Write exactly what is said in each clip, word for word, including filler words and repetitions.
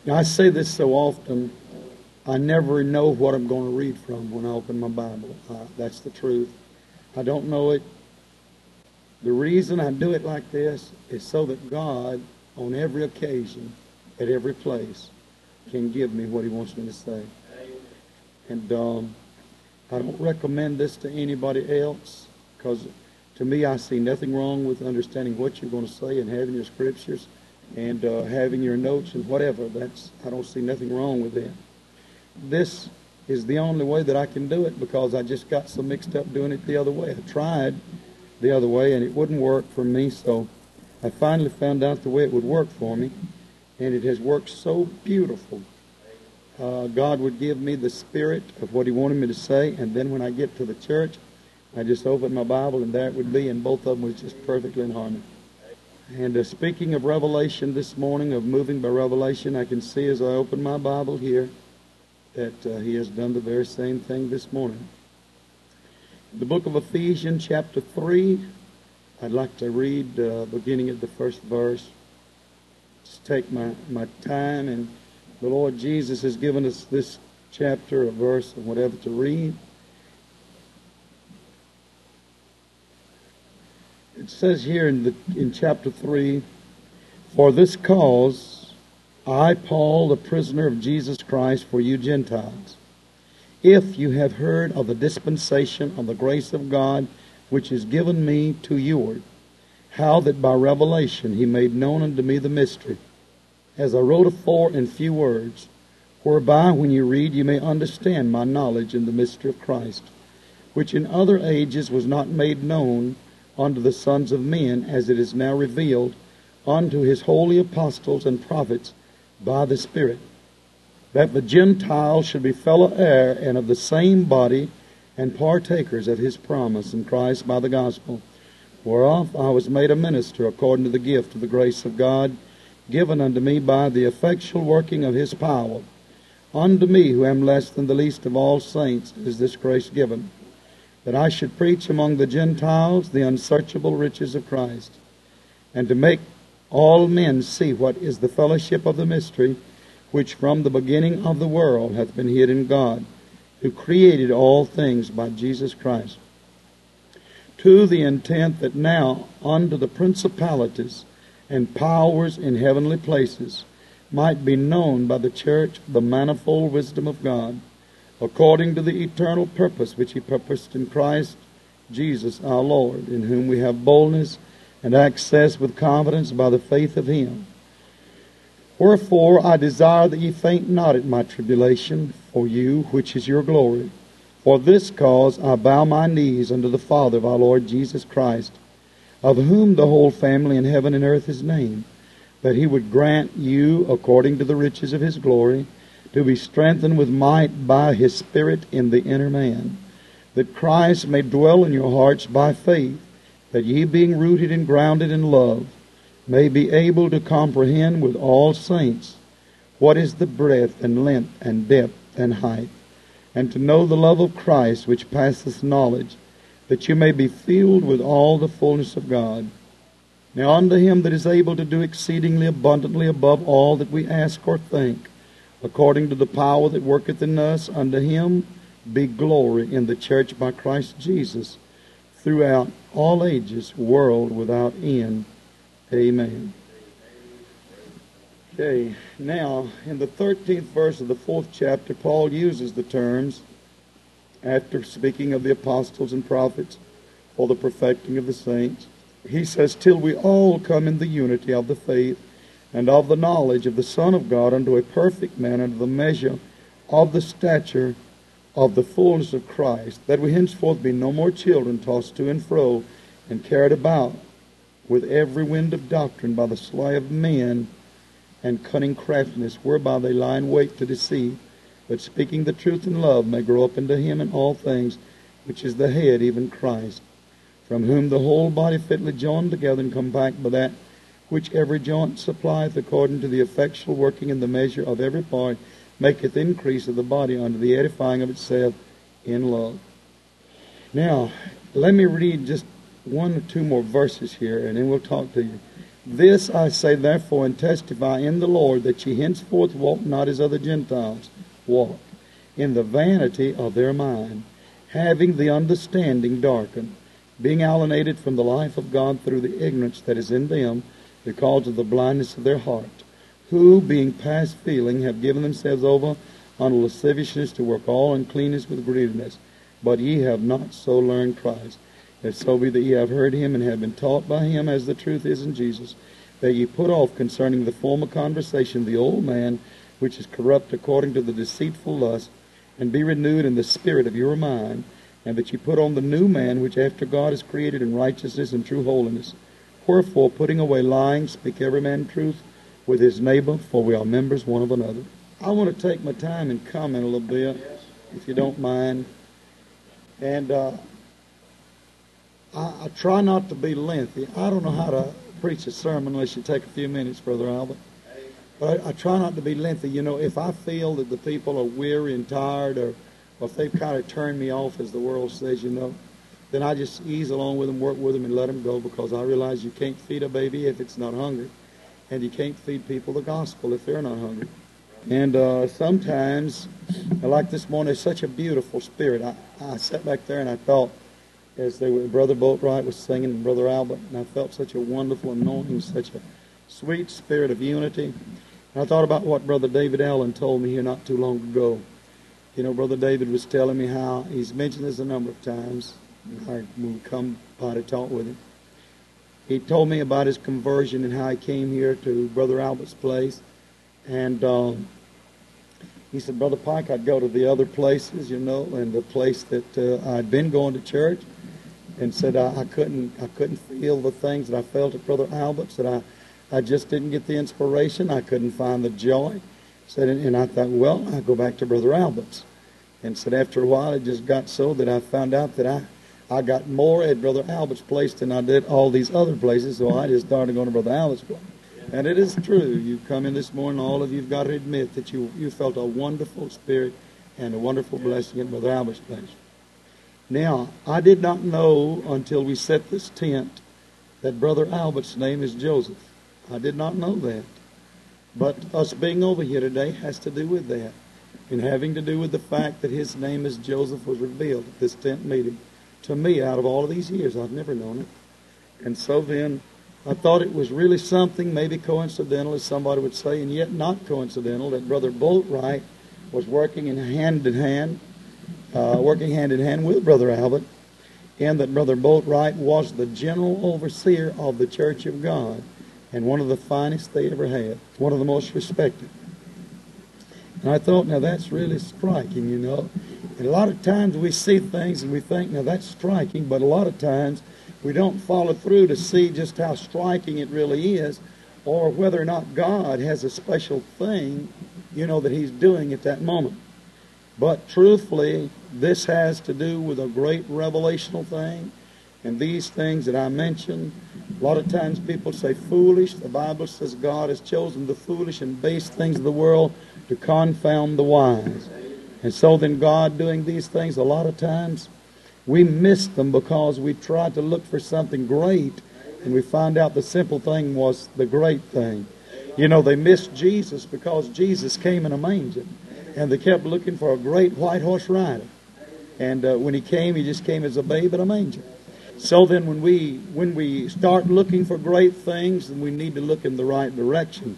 Now, I say this so often, I never know what I'm going to read from when I open my Bible. Uh, that's the truth. I don't know it. The reason I do it like this is so that God, on every occasion, at every place, can give me what He wants me to say. And um, I don't recommend this to anybody else, because to me I see nothing wrong with understanding what you're going to say and having your scriptures and uh, having your notes and whatever. That's I don't see nothing wrong with that. This is the only way that I can do it, because I just got so mixed up doing it the other way. I tried the other way and it wouldn't work for me, so I finally found out the way it would work for me, and it has worked so beautiful. Uh, God would give me the spirit of what He wanted me to say, and then when I get to the church, I just open my Bible and there it would be, and both of them was just perfectly in harmony. And uh, speaking of revelation this morning, of moving by revelation, I can see as I open my Bible here that uh, He has done the very same thing this morning. The book of Ephesians chapter three, I'd like to read uh, beginning at the first verse. Just take my, my time, and the Lord Jesus has given us this chapter, a verse, or whatever to read. It says here in the in chapter three, "For this cause I, Paul, the prisoner of Jesus Christ, for you Gentiles, if you have heard of the dispensation of the grace of God, which is given me to you, how that by revelation He made known unto me the mystery, as I wrote afore in few words, whereby when you read you may understand my knowledge in the mystery of Christ, which in other ages was not made known unto the sons of men, as it is now revealed unto His holy apostles and prophets by the Spirit, that the Gentiles should be fellow heir and of the same body, and partakers of His promise in Christ by the gospel, whereof I was made a minister according to the gift of the grace of God, given unto me by the effectual working of His power. Unto me, who am less than the least of all saints, is this grace given, that I should preach among the Gentiles the unsearchable riches of Christ, and to make all men see what is the fellowship of the mystery, which from the beginning of the world hath been hid in God, who created all things by Jesus Christ, to the intent that now unto the principalities and powers in heavenly places might be known by the church the manifold wisdom of God, according to the eternal purpose which He purposed in Christ Jesus our Lord, in whom we have boldness and access with confidence by the faith of Him. Wherefore I desire that ye faint not at my tribulation for you, which is your glory. For this cause I bow my knees unto the Father of our Lord Jesus Christ, of whom the whole family in heaven and earth is named, that He would grant you, according to the riches of His glory, to be strengthened with might by His Spirit in the inner man, that Christ may dwell in your hearts by faith, that ye, being rooted and grounded in love, may be able to comprehend with all saints what is the breadth and length and depth and height, and to know the love of Christ which passeth knowledge, that you may be filled with all the fullness of God. Now unto Him that is able to do exceedingly abundantly above all that we ask or think, according to the power that worketh in us, unto Him be glory in the church by Christ Jesus, throughout all ages, world without end. Amen." Okay, now in the thirteenth verse of the fourth chapter, Paul uses the terms, after speaking of the apostles and prophets, for the perfecting of the saints. He says, "Till we all come in the unity of the faith and of the knowledge of the Son of God, unto a perfect man, unto the measure of the stature of the fullness of Christ, that we henceforth be no more children, tossed to and fro, and carried about with every wind of doctrine by the sleight of men and cunning craftiness, whereby they lie in wait to deceive, but speaking the truth in love may grow up into Him in all things, which is the head, even Christ, from whom the whole body fitly joined together and compact by that which every joint supplieth, according to the effectual working in the measure of every part, maketh increase of the body unto the edifying of itself in love." Now, let me read just one or two more verses here, and then we'll talk to you. This I say therefore, and testify in the Lord, that ye henceforth walk not as other Gentiles walk, in the vanity of their mind, having the understanding darkened, being alienated from the life of God through the ignorance that is in them, because of the blindness of their heart, who, being past feeling, have given themselves over unto lasciviousness to work all uncleanness with greediness. But ye have not so learned Christ. If so be that ye have heard him, and have been taught by him, as the truth is in Jesus, that ye put off concerning the former conversation the old man, which is corrupt according to the deceitful lust, and be renewed in the spirit of your mind, and that ye put on the new man, which after God is created in righteousness and true holiness. Wherefore, putting away lying, speak every man truth with his neighbor, for we are members one of another. I want to take my time and comment a little bit, if you don't mind. And uh, I, I try not to be lengthy. I don't know how to preach a sermon unless you take a few minutes, Brother Albert. But I, I try not to be lengthy. You know, if I feel that the people are weary and tired, or, or if they've kind of turned me off, as the world says, you know, then I just ease along with them, work with them, and let them go, because I realize you can't feed a baby if it's not hungry, and you can't feed people the gospel if they're not hungry. And uh, sometimes, like this morning, it's such a beautiful spirit. I, I sat back there and I thought, as they were, Brother Boatwright was singing, and Brother Albert, and I felt such a wonderful anointing, such a sweet spirit of unity. And I thought about what Brother David Allen told me here not too long ago. You know, Brother David was telling me how, he's mentioned this a number of times, I would come by to talk with him. He told me about his conversion and how he came here to Brother Albert's place. And um, he said, Brother Pike, I'd go to the other places, you know, and the place that uh, I'd been going to church, and said I, I couldn't I couldn't feel the things that I felt at Brother Albert's, that I, I just didn't get the inspiration. I couldn't find the joy. Said, and, and I thought, well, I'll go back to Brother Albert's. And said after a while, it just got so that I found out that I, I got more at Brother Albert's place than I did all these other places, so I just started going to Brother Albert's place. And it is true. You come in this morning, all of you have got to admit that you, you felt a wonderful spirit and a wonderful blessing at Brother Albert's place. Now, I did not know until we set this tent that Brother Albert's name is Joseph. I did not know that. But us being over here today has to do with that, and having to do with the fact that his name is Joseph was revealed at this tent meeting. To me, out of all of these years, I've never known it. And so then, I thought it was really something, maybe coincidental, as somebody would say, and yet not coincidental, that Brother Boatwright was working in hand in hand, uh, working hand in hand with Brother Albert, and that Brother Boatwright was the general overseer of the Church of God, and one of the finest they ever had, one of the most respected. And I thought, now that's really striking, you know. And a lot of times we see things and we think, now that's striking, but a lot of times we don't follow through to see just how striking it really is, or whether or not God has a special thing, you know, that He's doing at that moment. But truthfully, this has to do with a great revelational thing. And these things that I mentioned, a lot of times people say foolish. The Bible says God has chosen the foolish and base things of the world to confound the wise. And so then God doing these things, a lot of times we miss them because we try to look for something great, and we find out the simple thing was the great thing. You know, they missed Jesus because Jesus came in a manger, and they kept looking for a great white horse rider. And uh, when He came, He just came as a babe in a manger. So then when we when we start looking for great things, then we need to look in the right direction.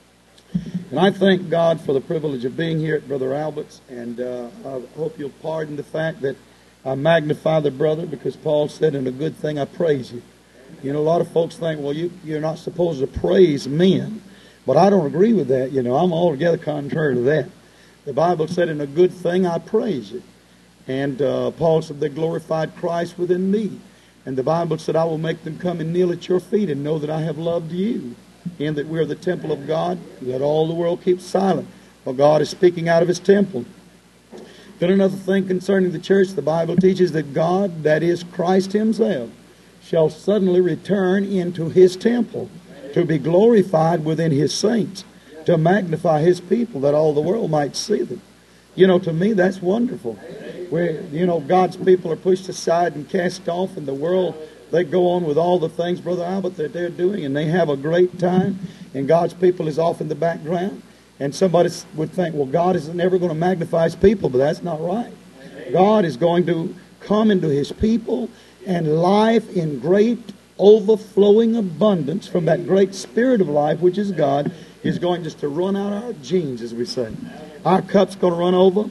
And I thank God for the privilege of being here at Brother Albert's, and uh, I hope you'll pardon the fact that I magnify the brother, because Paul said, in a good thing I praise you. You know, a lot of folks think, well, you, you're not supposed to praise men. But I don't agree with that. You know, I'm altogether contrary to that. The Bible said, in a good thing I praise you. And uh, Paul said, they glorified Christ within me. And the Bible said, I will make them come and kneel at your feet and know that I have loved you, and that we are the temple of God. Let all the world keep silent, for God is speaking out of His temple. Then another thing concerning the church, the Bible teaches that God, that is Christ Himself, shall suddenly return into His temple to be glorified within His saints, to magnify His people, that all the world might see them. You know, to me, that's wonderful. Where, you know, God's people are pushed aside and cast off, and the world they go on with all the things, Brother Albert, that they're doing, and they have a great time, and God's people is off in the background. And somebody would think, well, God is never going to magnify His people, but that's not right. God is going to come into His people, and life in great overflowing abundance from that great Spirit of life, which is God, is going just to run out our genes, as we say. Our cup's going to run over.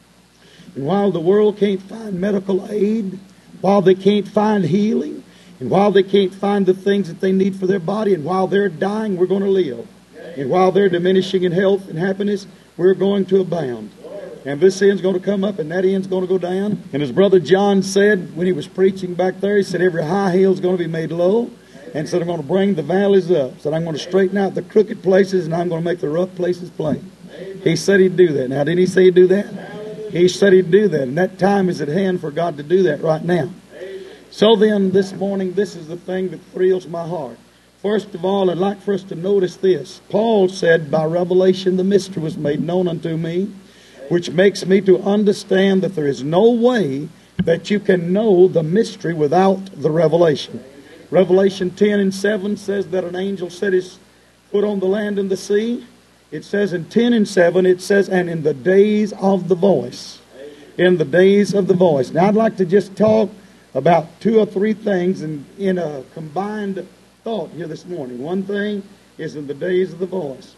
And while the world can't find medical aid, while they can't find healing, and while they can't find the things that they need for their body, and while they're dying, we're going to live. And while they're diminishing in health and happiness, we're going to abound. And this end's going to come up, and that end's going to go down. And as Brother John said when he was preaching back there, he said every high hill's going to be made low. And said I'm going to bring the valleys up. Said I'm going to straighten out the crooked places, and I'm going to make the rough places plain. He said He'd do that. Now, didn't He say He'd do that? He said He'd do that. And that time is at hand for God to do that right now. So then, this morning, this is the thing that thrills my heart. First of all, I'd like for us to notice this. Paul said, by revelation the mystery was made known unto me, which makes me to understand that there is no way that you can know the mystery without the revelation. Revelation ten and seven says that an angel set his foot on the land and the sea. It says in ten and seven, it says, and in the days of the voice. In the days of the voice. Now, I'd like to just talk about two or three things in, in a combined thought here this morning. One thing is in the days of the voice.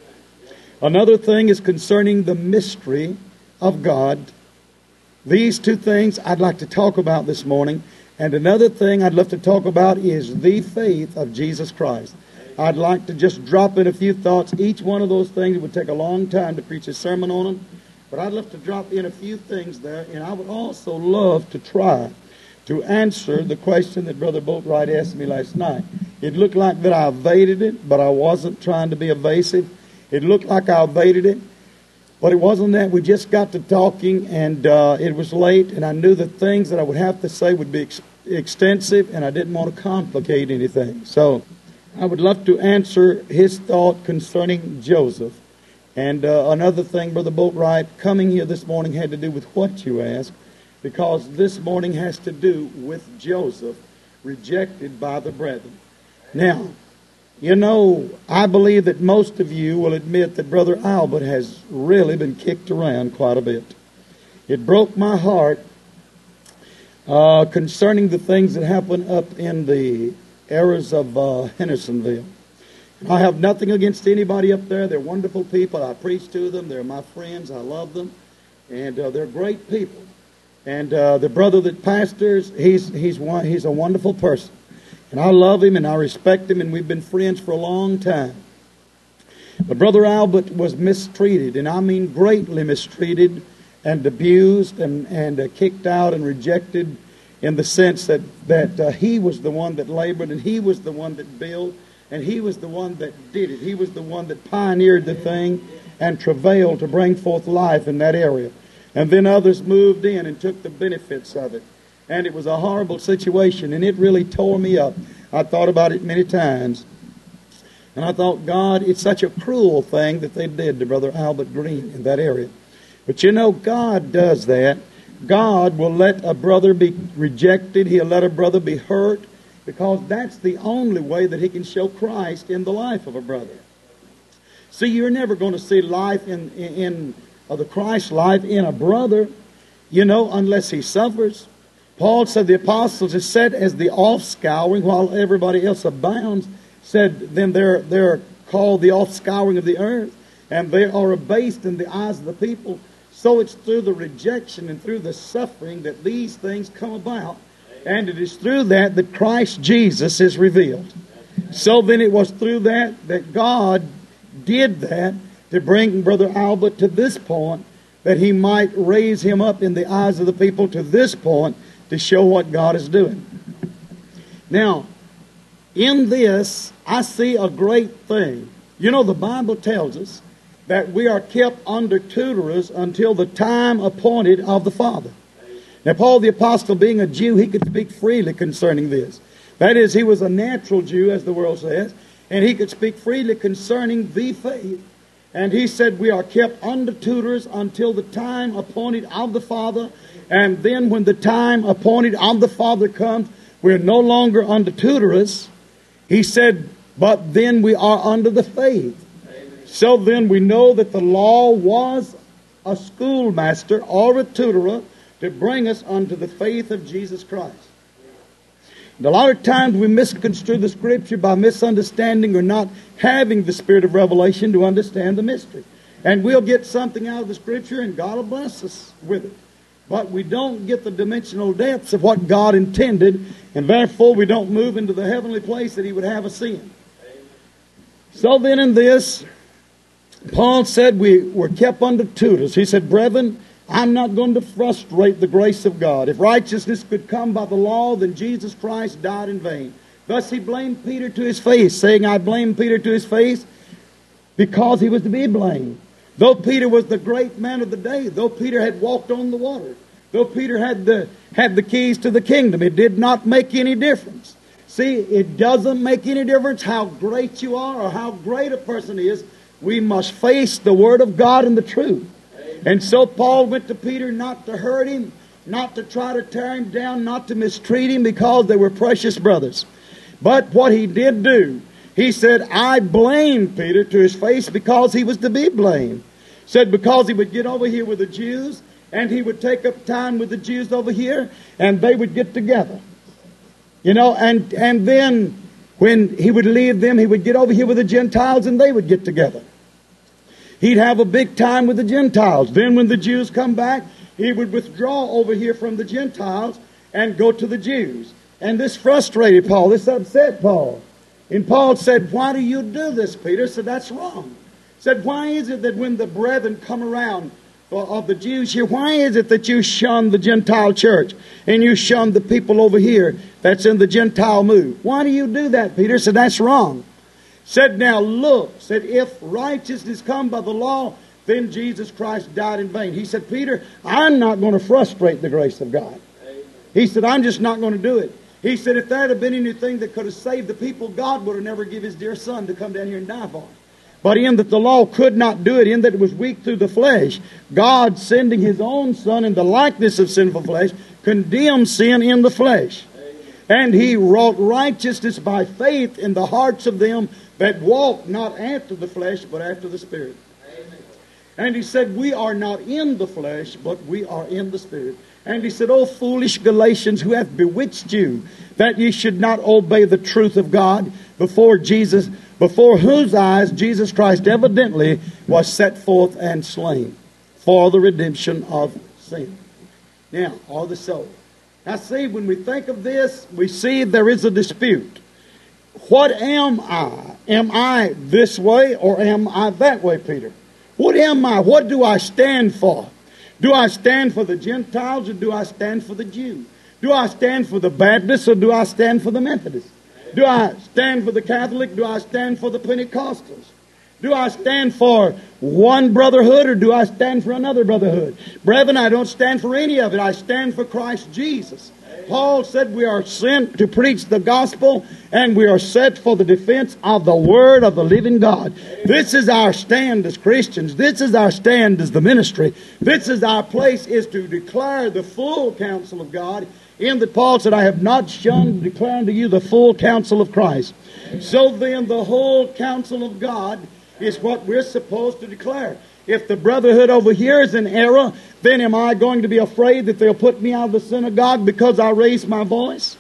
Another thing is concerning the mystery of God. These two things I'd like to talk about this morning. And another thing I'd love to talk about is the faith of Jesus Christ. I'd like to just drop in a few thoughts. Each one of those things, it would take a long time to preach a sermon on them. But I'd love to drop in a few things there. And I would also love to try to answer the question that Brother Boatwright asked me last night. It looked like that I evaded it, but I wasn't trying to be evasive. It looked like I evaded it, but it wasn't that. We just got to talking, and uh, it was late, and I knew the things that I would have to say would be ex- extensive, and I didn't want to complicate anything. So I would love to answer his thought concerning Joseph. And uh, another thing, Brother Boatwright, coming here this morning had to do with what you asked, because this morning has to do with Joseph, rejected by the brethren. Now, you know, I believe that most of you will admit that Brother Albert has really been kicked around quite a bit. It broke my heart uh, concerning the things that happened up in the areas of uh, Hendersonville. I have nothing against anybody up there. They're wonderful people. I preach to them. They're my friends. I love them. And uh, they're great people. And uh, the brother that pastors, he's, he's, one, he's a wonderful person. And I love him and I respect him, and we've been friends for a long time. But Brother Albert was mistreated, and I mean greatly mistreated and abused and, and uh, kicked out and rejected, in the sense that, that uh, he was the one that labored, and he was the one that built, and he was the one that did it. He was the one that pioneered the thing and travailed to bring forth life in that area. And then others moved in and took the benefits of it. And it was a horrible situation, and it really tore me up. I thought about it many times. And I thought, God, it's such a cruel thing that they did to Brother Albert Green in that area. But you know, God does that. God will let a brother be rejected. He'll let a brother be hurt, because that's the only way that He can show Christ in the life of a brother. See, you're never going to see life in, in, in uh, the Christ life in a brother, you know, unless he suffers. Paul said the apostles are set as the offscouring while everybody else abounds. Said then they're, they're called the offscouring of the earth, and they are abased in the eyes of the people. So it's through the rejection and through the suffering that these things come about. And it is through that that Christ Jesus is revealed. So then it was through that that God did that to bring Brother Albert to this point, that He might raise him up in the eyes of the people to this point, to show what God is doing. Now, in this, I see a great thing. You know, the Bible tells us that we are kept under tutorers until the time appointed of the Father. Now, Paul the Apostle, being a Jew, he could speak freely concerning this. That is, he was a natural Jew, as the world says, and he could speak freely concerning the faith. And he said, we are kept under tutors until the time appointed of the Father. And then when the time appointed of the Father comes, we're no longer under tutoress. He said, but then we are under the faith. So then we know that the law was a schoolmaster or a tutor to bring us unto the faith of Jesus Christ. And a lot of times we misconstrue the Scripture by misunderstanding or not having the spirit of revelation to understand the mystery. And we'll get something out of the Scripture and God will bless us with it. But we don't get the dimensional depths of what God intended, and therefore we don't move into the heavenly place that He would have us in. So then in this, Paul said we were kept under tutors. He said, brethren, I'm not going to frustrate the grace of God. If righteousness could come by the law, then Jesus Christ died in vain. Thus he blamed Peter to his face, saying, I blame Peter to his face because he was to be blamed. Though Peter was the great man of the day, though Peter had walked on the water, though Peter had the, had the keys to the kingdom, it did not make any difference. See, it doesn't make any difference how great you are or how great a person is. We must face the Word of God and the truth. And so Paul went to Peter not to hurt him, not to try to tear him down, not to mistreat him because they were precious brothers. But what he did do, he said, I blamed Peter to his face because he was to be blamed. Said because he would get over here with the Jews and he would take up time with the Jews over here and they would get together. You know, and, and then when he would leave them, he would get over here with the Gentiles and they would get together. He'd have a big time with the Gentiles. Then when the Jews come back, he would withdraw over here from the Gentiles and go to the Jews. And this frustrated Paul. This upset Paul. And Paul said, why do you do this, Peter? Said, that's wrong. Said, why is it that when the brethren come around of the Jews here, why is it that you shun the Gentile church and you shun the people over here that's in the Gentile mood? Why do you do that, Peter? Said, that's wrong. Said, now look, said, if righteousness come by the law, then Jesus Christ died in vain. He said, Peter, I'm not going to frustrate the grace of God. He said, I'm just not going to do it. He said, if there had been anything that could have saved the people, God would have never given His dear Son to come down here and die for them. But in that the law could not do it, in that it was weak through the flesh, God sending His own Son in the likeness of sinful flesh, condemned sin in the flesh. And He wrought righteousness by faith in the hearts of them that walk not after the flesh, but after the Spirit. Amen. And He said, we are not in the flesh, but we are in the Spirit. And He said, O foolish Galatians, who hath bewitched you, that ye should not obey the truth of God, before Jesus, before whose eyes Jesus Christ evidently was set forth and slain for the redemption of sin. Now, or the soul. Now see, when we think of this, we see there is a dispute. What am I? Am I this way or am I that way, Peter? What am I? What do I stand for? Do I stand for the Gentiles or do I stand for the Jews? Do I stand for the Baptists or do I stand for the Methodists? Do I stand for the Catholic? Do I stand for the Pentecostals? Do I stand for one brotherhood or do I stand for another brotherhood? Brethren, I don't stand for any of it. I stand for Christ Jesus. Paul said we are sent to preach the gospel and we are set for the defense of the word of the living God. This is our stand as Christians. This is our stand as the ministry. This is our place, is to declare the full counsel of God. In that Paul said, I have not shunned to declare unto you the full counsel of Christ. So then the whole counsel of God is what we're supposed to declare. If the brotherhood over here is in error, then am I going to be afraid that they'll put me out of the synagogue because I raised my voice?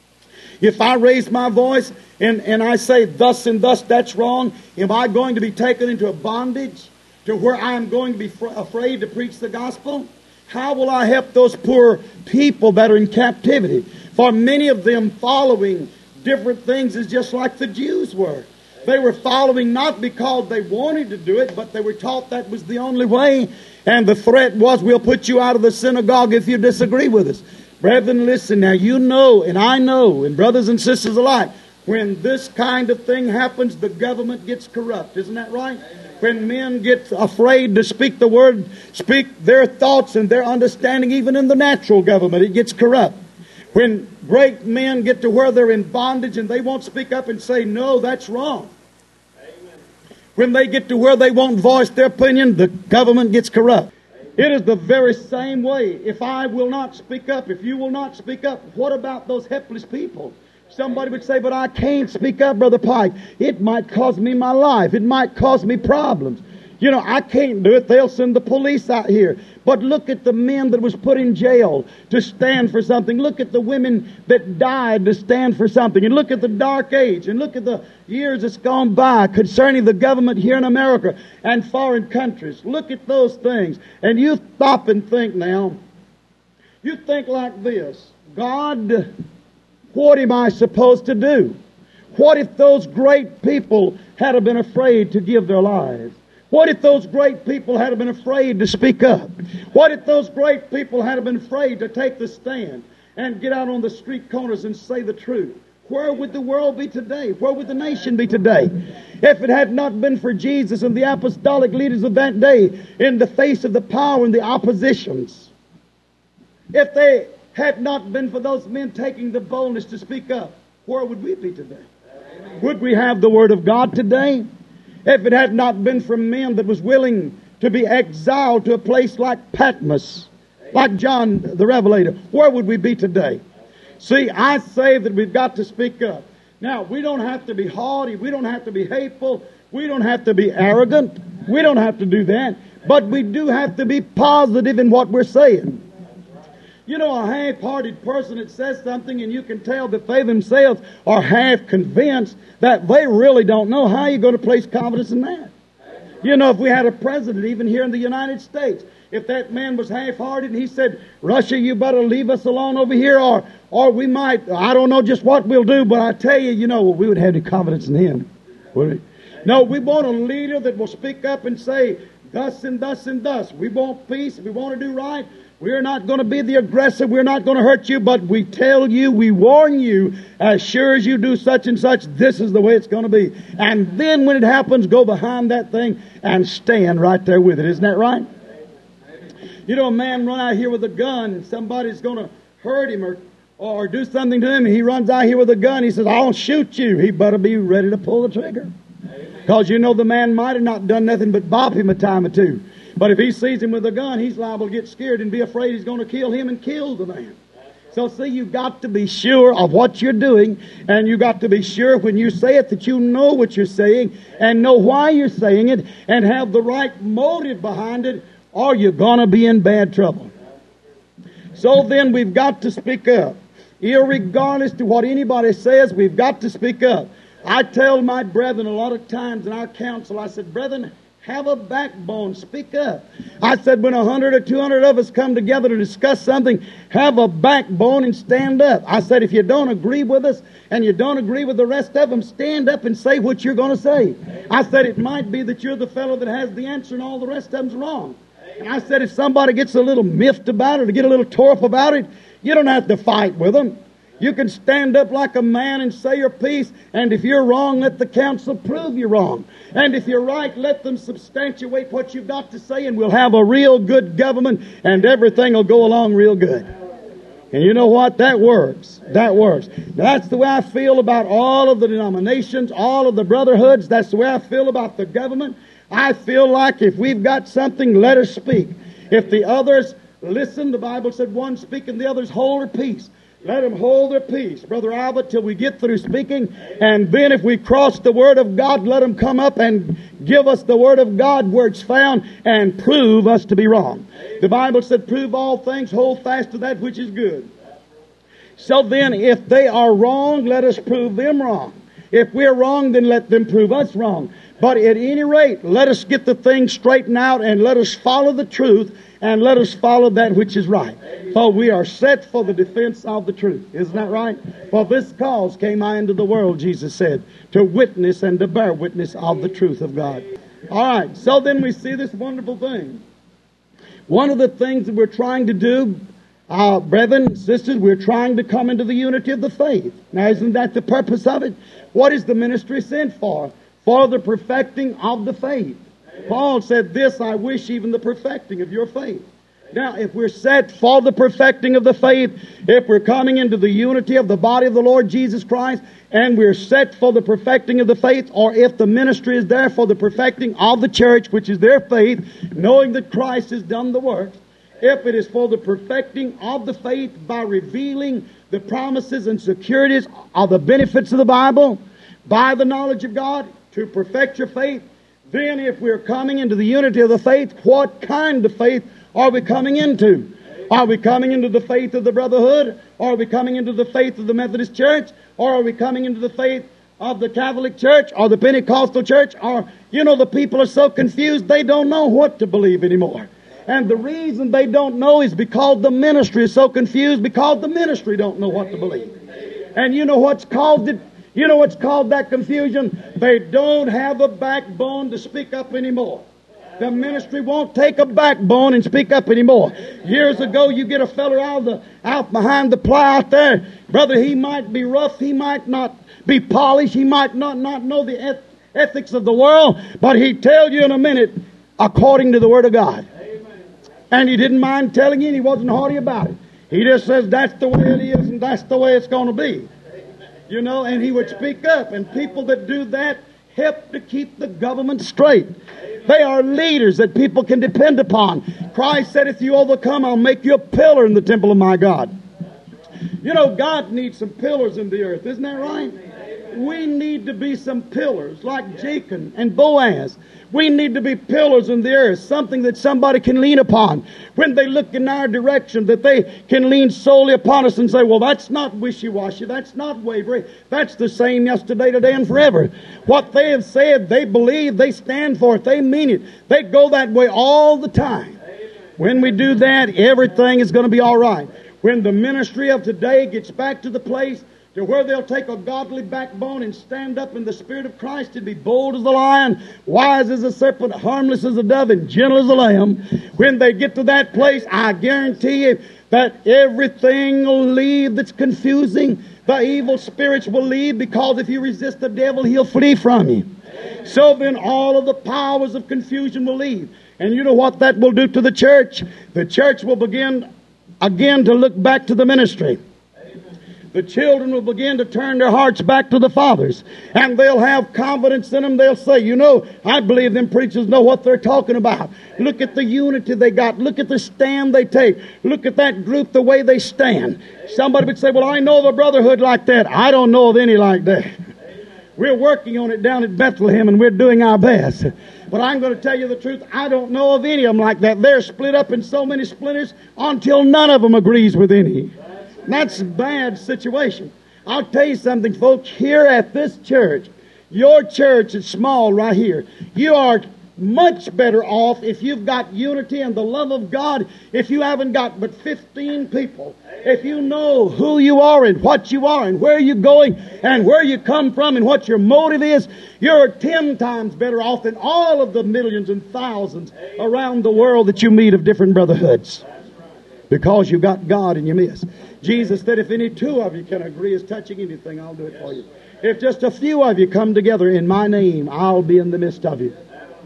If I raise my voice and, and I say thus and thus, that's wrong, am I going to be taken into a bondage to where I'm going to be fr- afraid to preach the gospel? How will I help those poor people that are in captivity? For many of them following different things is just like the Jews were. They were following not because they wanted to do it, but they were taught that was the only way. And the threat was, we'll put you out of the synagogue if you disagree with us. Brethren, listen now, you know, and I know, and brothers and sisters alike, when this kind of thing happens, the government gets corrupt. Isn't that right? When men get afraid to speak the word, speak their thoughts and their understanding, even in the natural government, it gets corrupt. When great men get to where they're in bondage and they won't speak up and say, no, that's wrong. Amen. When they get to where they won't voice their opinion, the government gets corrupt. Amen. It is the very same way. If I will not speak up, if you will not speak up, what about those helpless people? Somebody would say, but I can't speak up, Brother Pike. It might cost me my life. It might cause me problems. You know, I can't do it. They'll send the police out here. But look at the men that was put in jail to stand for something. Look at the women that died to stand for something. And look at the dark age. And look at the years that's gone by concerning the government here in America and foreign countries. Look at those things. And you stop and think now. You think like this. God, what am I supposed to do? What if those great people had been afraid to give their lives? What if those great people had been afraid to speak up? What if those great people had been afraid to take the stand and get out on the street corners and say the truth? Where would the world be today? Where would the nation be today? If it had not been for Jesus and the apostolic leaders of that day in the face of the power and the oppositions, if they had not been for those men taking the boldness to speak up, where would we be today? Would we have the Word of God today? If it had not been for men that was willing to be exiled to a place like Patmos, like John the Revelator, where would we be today? See, I say that we've got to speak up. Now, we don't have to be haughty. We don't have to be hateful. We don't have to be arrogant. We don't have to do that. But we do have to be positive in what we're saying. You know, a half-hearted person that says something and you can tell that they themselves are half convinced that they really don't know, how are you going to place confidence in that? You know, if we had a president, even here in the United States, if that man was half-hearted and he said, Russia, you better leave us alone over here, or or we might, I don't know just what we'll do, but I tell you, you know, we would have any confidence in him. Would we? No, we want a leader that will speak up and say, thus and thus and thus. We want peace. We want to do right. We're not going to be the aggressor. We're not going to hurt you, but we tell you, we warn you, as sure as you do such and such, this is the way it's going to be. And then when it happens, go behind that thing and stand right there with it. Isn't that right? You know, a man run out here with a gun and somebody's going to hurt him or, or do something to him, and he runs out here with a gun. He says, I'll shoot you. He better be ready to pull the trigger. Because you know the man might have not done nothing but bop him a time or two. But if he sees him with a gun, he's liable to get scared and be afraid he's going to kill him and kill the man. So see, you've got to be sure of what you're doing, and you've got to be sure when you say it that you know what you're saying and know why you're saying it and have the right motive behind it, or you're going to be in bad trouble. So then we've got to speak up. Irregardless to what anybody says, we've got to speak up. I tell my brethren a lot of times in our council, I said, brethren, have a backbone. Speak up. I said, when a hundred or two hundred of us come together to discuss something, have a backbone and stand up. I said, if you don't agree with us and you don't agree with the rest of them, stand up and say what you're going to say. I said, it might be that you're the fellow that has the answer and all the rest of them's wrong. And I said, if somebody gets a little miffed about it or get a little tore up about it, you don't have to fight with them. You can stand up like a man and say your piece, and if you're wrong, let the council prove you're wrong. And if you're right, let them substantiate what you've got to say, and we'll have a real good government, and everything will go along real good. And you know what? That works. That works. That's the way I feel about all of the denominations, all of the brotherhoods. That's the way I feel about the government. I feel like if we've got something, let us speak. If the others listen, the Bible said one speak and the others hold their peace. Let them hold their peace, Brother Albert, till we get through speaking. And then if we cross the Word of God, let them come up and give us the Word of God where it's found and prove us to be wrong. The Bible said, prove all things, hold fast to that which is good. So then, if they are wrong, let us prove them wrong. If we're wrong, then let them prove us wrong. But at any rate, let us get the thing straightened out and let us follow the truth and let us follow that which is right. For we are set for the defense of the truth. Isn't that right? For this cause came I into the world, Jesus said, to witness and to bear witness of the truth of God. All right, so then we see this wonderful thing. One of the things that we're trying to do, uh, brethren, sisters, we're trying to come into the unity of the faith. Now, isn't that the purpose of it? What is the ministry sent for? For the perfecting of the faith. Paul said, this I wish, even the perfecting of your faith. Now, if we're set for the perfecting of the faith, if we're coming into the unity of the body of the Lord Jesus Christ, and we're set for the perfecting of the faith, or if the ministry is there for the perfecting of the church, which is their faith, knowing that Christ has done the work, if it is for the perfecting of the faith by revealing the promises and securities of the benefits of the Bible, by the knowledge of God, to perfect your faith, then if we're coming into the unity of the faith, what kind of faith are we coming into? Are we coming into the faith of the brotherhood? Or are we coming into the faith of the Methodist Church? Or are we coming into the faith of the Catholic Church or the Pentecostal Church? Or, you know, the people are so confused they don't know what to believe anymore. And the reason they don't know is because the ministry is so confused, because the ministry don't know what to believe. And you know what's caused it? You know what's caused that confusion? They don't have a backbone to speak up anymore. The ministry won't take a backbone and speak up anymore. Years ago, you get a feller out, of the, out behind the plow out there. Brother, he might be rough. He might not be polished. He might not, not know the eth- ethics of the world. But he'd tell you in a minute, according to the Word of God. And he didn't mind telling you, and he wasn't haughty about it. He just says, that's the way it is, and that's the way it's going to be. You know, and he would speak up. And people that do that help to keep the government straight. They are leaders that people can depend upon. Christ said, if you overcome, I'll make you a pillar in the temple of my God. You know, God needs some pillars in the earth. Isn't that right? We need to be some pillars like Jacob and Boaz. We need to be pillars in the earth, something that somebody can lean upon. When they look in our direction, that they can lean solely upon us and say, well, that's not wishy-washy, that's not wavering, that's the same yesterday, today, and forever. What they have said, they believe, they stand for it, they mean it. They go that way all the time. When we do that, everything is going to be all right. When the ministry of today gets back to the place to where they'll take a godly backbone and stand up in the Spirit of Christ and be bold as a lion, wise as a serpent, harmless as a dove, and gentle as a lamb. When they get to that place, I guarantee you that everything will leave that's confusing. The evil spirits will leave, because if you resist the devil, he'll flee from you. So then all of the powers of confusion will leave. And you know what that will do to the church? The church will begin again to look back to the ministry. The children will begin to turn their hearts back to the fathers. And they'll have confidence in them. They'll say, you know, I believe them preachers know what they're talking about. Look at the unity they got. Look at the stand they take. Look at that group, the way they stand. Somebody would say, well, I know of a brotherhood like that. I don't know of any like that. We're working on it down at Bethlehem, and we're doing our best. But I'm going to tell you the truth. I don't know of any of them like that. They're split up in so many splinters until none of them agrees with any. That's a bad situation. I'll tell you something, folks. Here at this church, your church is small right here. You are much better off if you've got unity and the love of God, if you haven't got but fifteen people. If you know who you are and what you are and where you're going and where you come from and what your motive is, you're ten times better off than all of the millions and thousands around the world that you meet of different brotherhoods. Because you've got God in your midst. Jesus said, if any two of you can agree as touching anything, I'll do it for you. If just a few of you come together in my name, I'll be in the midst of you.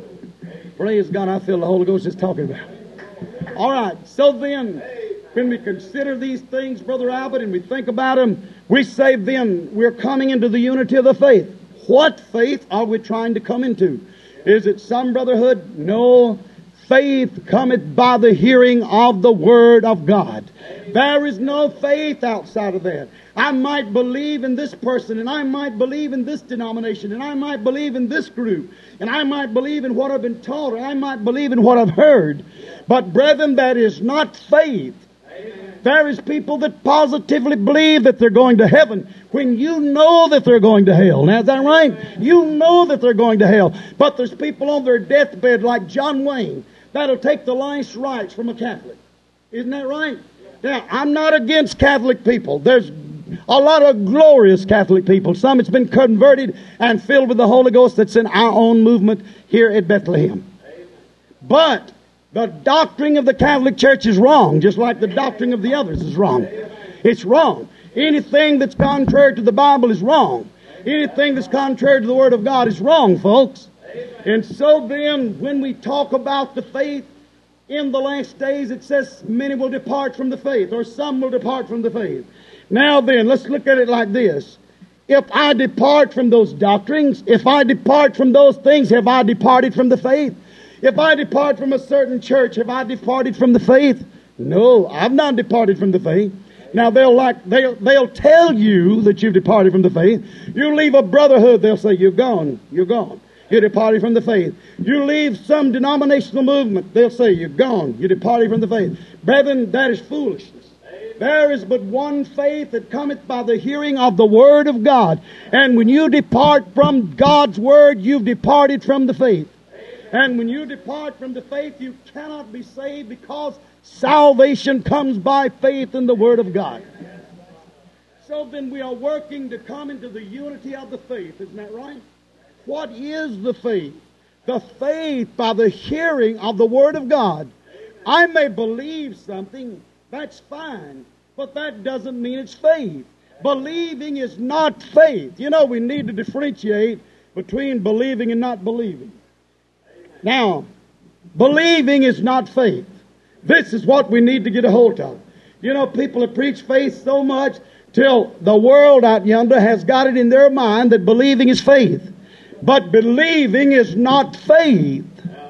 Praise God, I feel the Holy Ghost is talking about it. All right, so then, when we consider these things, Brother Albert, and we think about them, we say then we're coming into the unity of the faith. What faith are we trying to come into? Is it some brotherhood? No. Faith cometh by the hearing of the Word of God. There is no faith outside of that. I might believe in this person, and I might believe in this denomination, and I might believe in this group, and I might believe in what I've been taught, or I might believe in what I've heard. But brethren, that is not faith. There is people that positively believe that they're going to heaven when you know that they're going to hell. Now, is that right? You know that they're going to hell. But there's people on their deathbed like John Wayne that'll take the last rites from a Catholic. Isn't that right? Now, I'm not against Catholic people. There's a lot of glorious Catholic people. Some that's been converted and filled with the Holy Ghost that's in our own movement here at Bethlehem. But the doctrine of the Catholic Church is wrong, just like the doctrine of the others is wrong. It's wrong. Anything that's contrary to the Bible is wrong. Anything that's contrary to the Word of God is wrong, folks. And so then, when we talk about the faith, in the last days it says many will depart from the faith, or some will depart from the faith. Now then, let's look at it like this. If I depart from those doctrines, if I depart from those things, have I departed from the faith? If I depart from a certain church, have I departed from the faith? No, I've not departed from the faith. Now they'll like they'll they'll tell you that you've departed from the faith. You leave a brotherhood, they'll say you're gone, you're gone. You departed from the faith. You leave some denominational movement, they'll say you're gone, you departed from the faith. Brethren, that is foolishness. There is but one faith that cometh by the hearing of the Word of God. And when you depart from God's Word, you've departed from the faith. And when you depart from the faith, you cannot be saved, because salvation comes by faith in the Word of God. So then we are working to come into the unity of the faith. Isn't that right? What is the faith? The faith by the hearing of the Word of God. I may believe something, that's fine, but that doesn't mean it's faith. Believing is not faith. You know, we need to differentiate between believing and not believing. Now, believing is not faith. This is what we need to get a hold of. You know, people have preached faith so much till the world out yonder has got it in their mind that believing is faith. But believing is not faith.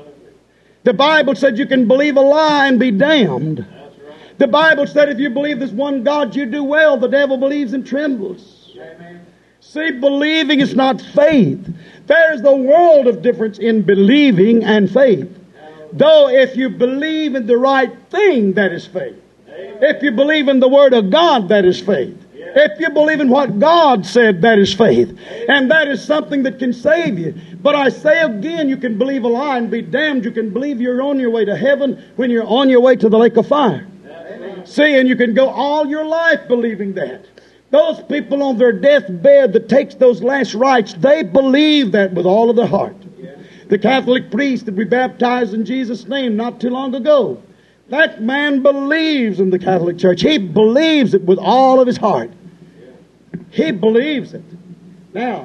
The Bible said you can believe a lie and be damned. The Bible said if you believe there's one God, you do well. The devil believes and trembles. Amen. See, believing is not faith. There's the world of difference in believing and faith. Though if you believe in the right thing, that is faith. If you believe in the Word of God, that is faith. If you believe in what God said, that is faith. And that is something that can save you. But I say again, you can believe a lie and be damned. You can believe you're on your way to heaven when you're on your way to the lake of fire. See, and you can go all your life believing that. Those people on their deathbed that takes those last rites, they believe that with all of their heart. The Catholic priest that we baptized in Jesus' name not too long ago, that man believes in the Catholic Church. He believes it with all of his heart. He believes it. Now,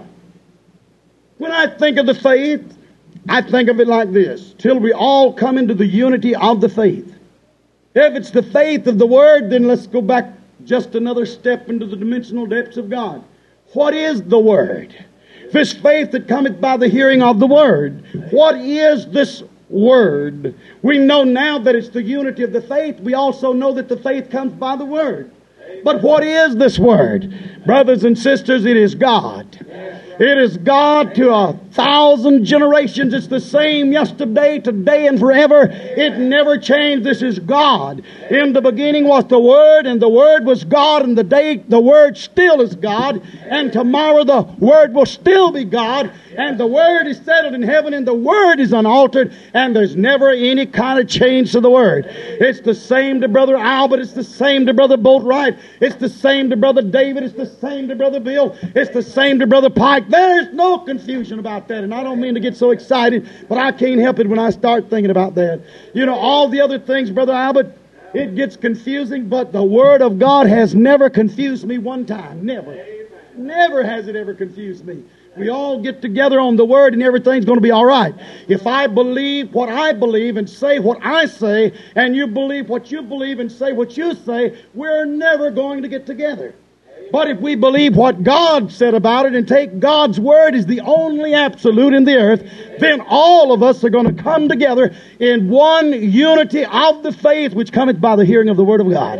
when I think of the faith, I think of it like this. Till we all come into the unity of the faith. If it's the faith of the Word, then let's go back just another step into the dimensional depths of God. What is the Word? This faith that cometh by the hearing of the Word. What is this Word? We know now that it's the unity of the faith. We also know that the faith comes by the Word. But what is this Word? Brothers and sisters, it is God. It is God to a thousand generations. It's the same yesterday, today, and forever. It never changed. This is God. In the beginning was the Word, and the Word was God, and the day the Word still is God, and tomorrow the Word will still be God, and the Word is settled in heaven, and the Word is unaltered, and there's never any kind of change to the Word. It's the same to Brother Albert. It's the same to Brother Boatwright. It's the same to Brother David. It's the same to Brother Bill. It's the same to Brother Pike. There's no confusion about that. And I don't mean to get so excited, but I can't help it when I start thinking about that. You know, all the other things, Brother Albert, it gets confusing, but the Word of God has never confused me one time. Never. Never has it ever confused me. We all get together on the Word and everything's going to be all right. If I believe what I believe and say what I say, and you believe what you believe and say what you say, we're never going to get together. But if we believe what God said about it and take God's Word as the only absolute in the earth, then all of us are going to come together in one unity of the faith which cometh by the hearing of the Word of God.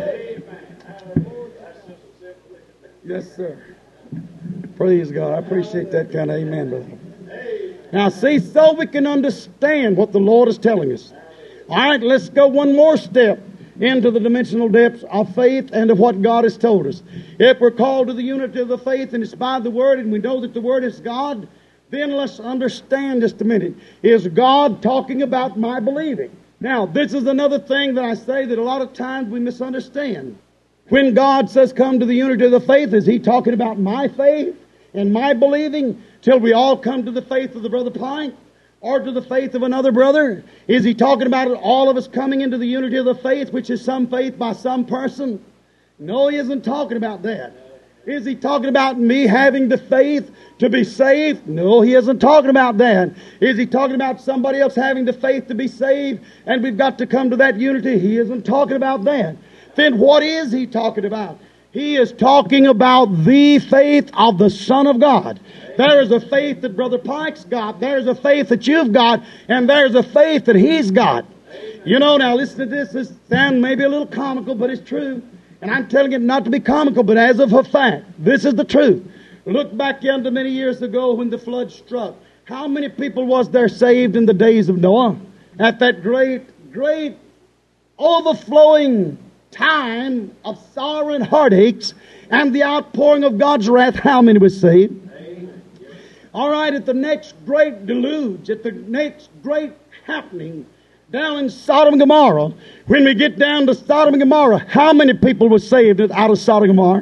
Yes, sir. Praise God. I appreciate that kind of amen, brother. Now see, so we can understand what the Lord is telling us. All right, let's go one more step into the dimensional depths of faith and of what God has told us. If we're called to the unity of the faith and it's by the Word and we know that the Word is God, then let's understand just a minute. Is God talking about my believing? Now, this is another thing that I say that a lot of times we misunderstand. When God says come to the unity of the faith, is He talking about my faith and my believing till we all come to the faith of the Brother Pike? Or to the faith of another brother? Is He talking about all of us coming into the unity of the faith, which is some faith by some person? No, He isn't talking about that. Is he talking about me having the faith to be saved? No, he isn't talking about that. Is he talking about somebody else having the faith to be saved and we've got to come to that unity? He isn't talking about that. Then what is he talking about? He is talking about the faith of the Son of God. There is a faith that Brother Pike's got. There's a faith that you've got. And there's a faith that he's got. You know, now listen to this. This sounds maybe a little comical, but it's true. And I'm telling it not to be comical, but as of a fact. This is the truth. Look back yonder many years ago when the flood struck. How many people was there saved in the days of Noah? At that great, great overflowing time of sorrow and heartaches and the outpouring of God's wrath, how many was saved? Amen. All right, at the next great deluge, at the next great happening down in Sodom and Gomorrah, when we get down to Sodom and Gomorrah, how many people were saved out of Sodom and Gomorrah?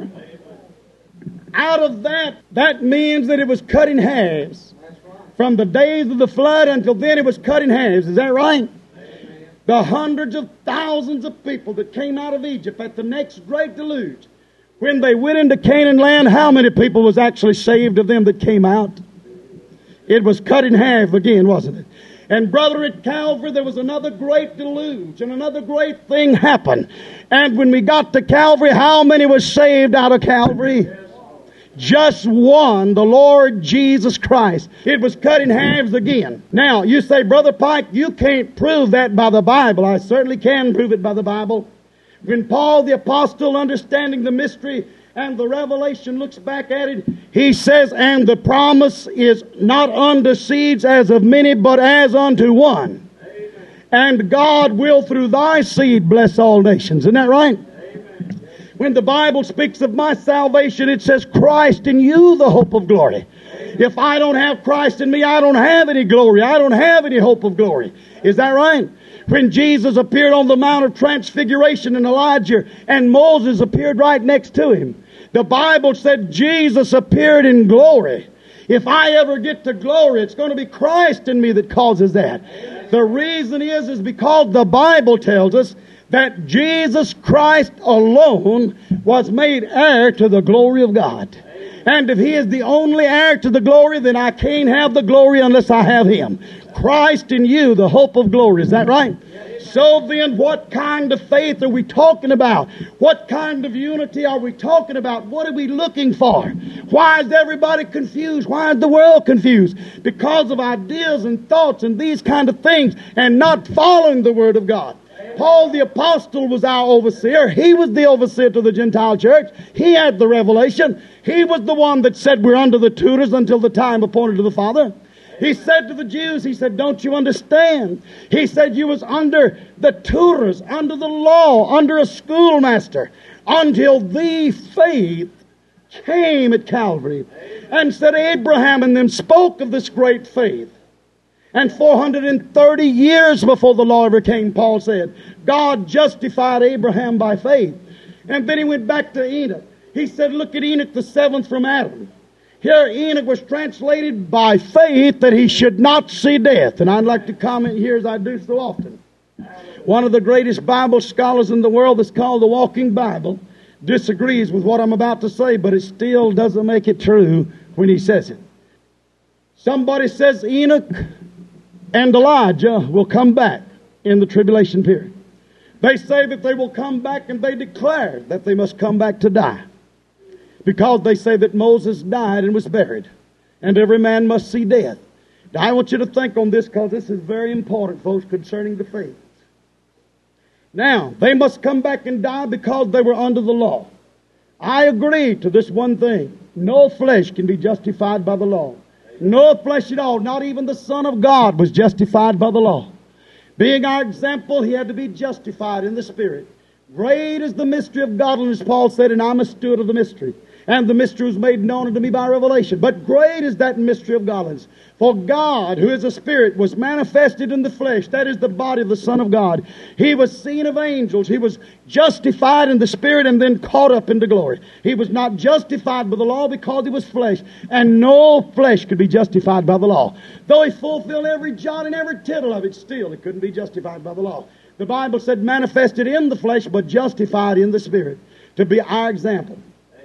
Amen. Out of that, that means that it was cut in halves. Right. From the days of the flood until then, it was cut in halves. Is that right? The hundreds of thousands of people that came out of Egypt at the next great deluge, when they went into Canaan land, how many people was actually saved of them that came out? It was cut in half again, wasn't it? And brother, at Calvary there was another great deluge and another great thing happened. And when we got to Calvary, how many was saved out of Calvary? Just one, the Lord Jesus Christ. It was cut in halves again. Now, you say, Brother Pike, you can't prove that by the Bible. I certainly can prove it by the Bible. When Paul the Apostle, understanding the mystery and the revelation, looks back at it, he says, and the promise is not unto seeds as of many, but as unto one. Amen. And God will through thy seed bless all nations. Isn't that right? When the Bible speaks of my salvation, it says, Christ in you, the hope of glory. If I don't have Christ in me, I don't have any glory. I don't have any hope of glory. Is that right? When Jesus appeared on the Mount of Transfiguration and Elijah and Moses appeared right next to him, the Bible said Jesus appeared in glory. If I ever get to glory, it's going to be Christ in me that causes that. The reason is, is because the Bible tells us that Jesus Christ alone was made heir to the glory of God. And if He is the only heir to the glory, then I can't have the glory unless I have Him. Christ in you, the hope of glory. Is that right? So then, what kind of faith are we talking about? What kind of unity are we talking about? What are we looking for? Why is everybody confused? Why is the world confused? Because of ideas and thoughts and these kind of things, and not following the Word of God. Paul the Apostle was our overseer. He was the overseer to the Gentile church. He had the revelation. He was the one that said we're under the tutors until the time appointed to the Father. He said to the Jews, he said, don't you understand? He said you was under the tutors, under the law, under a schoolmaster, until the faith came at Calvary. And said Abraham and them spoke of this great faith. And four hundred thirty years before the law ever came, Paul said, God justified Abraham by faith. And then he went back to Enoch. He said, look at Enoch, the seventh from Adam. Here Enoch was translated by faith that he should not see death. And I'd like to comment here as I do so often. One of the greatest Bible scholars in the world, that's called the Walking Bible, disagrees with what I'm about to say, but it still doesn't make it true when he says it. Somebody says Enoch and Elijah will come back in the tribulation period. They say that they will come back, and they declare that they must come back to die. Because they say that Moses died and was buried, and every man must see death. Now, I want you to think on this, because this is very important, folks, concerning the faith. Now, they must come back and die because they were under the law. I agree to this one thing. No flesh can be justified by the law. No flesh at all. Not even the Son of God was justified by the law. Being our example, He had to be justified in the Spirit. Great is the mystery of godliness, Paul said, and I'm a steward of the mystery. And the mystery was made known unto me by revelation. But great is that mystery of godliness. For God, who is a Spirit, was manifested in the flesh. That is the body of the Son of God. He was seen of angels. He was justified in the Spirit and then caught up into glory. He was not justified by the law because He was flesh. And no flesh could be justified by the law. Though He fulfilled every jot and every tittle of it, still it couldn't be justified by the law. The Bible said manifested in the flesh, but justified in the Spirit, to be our example.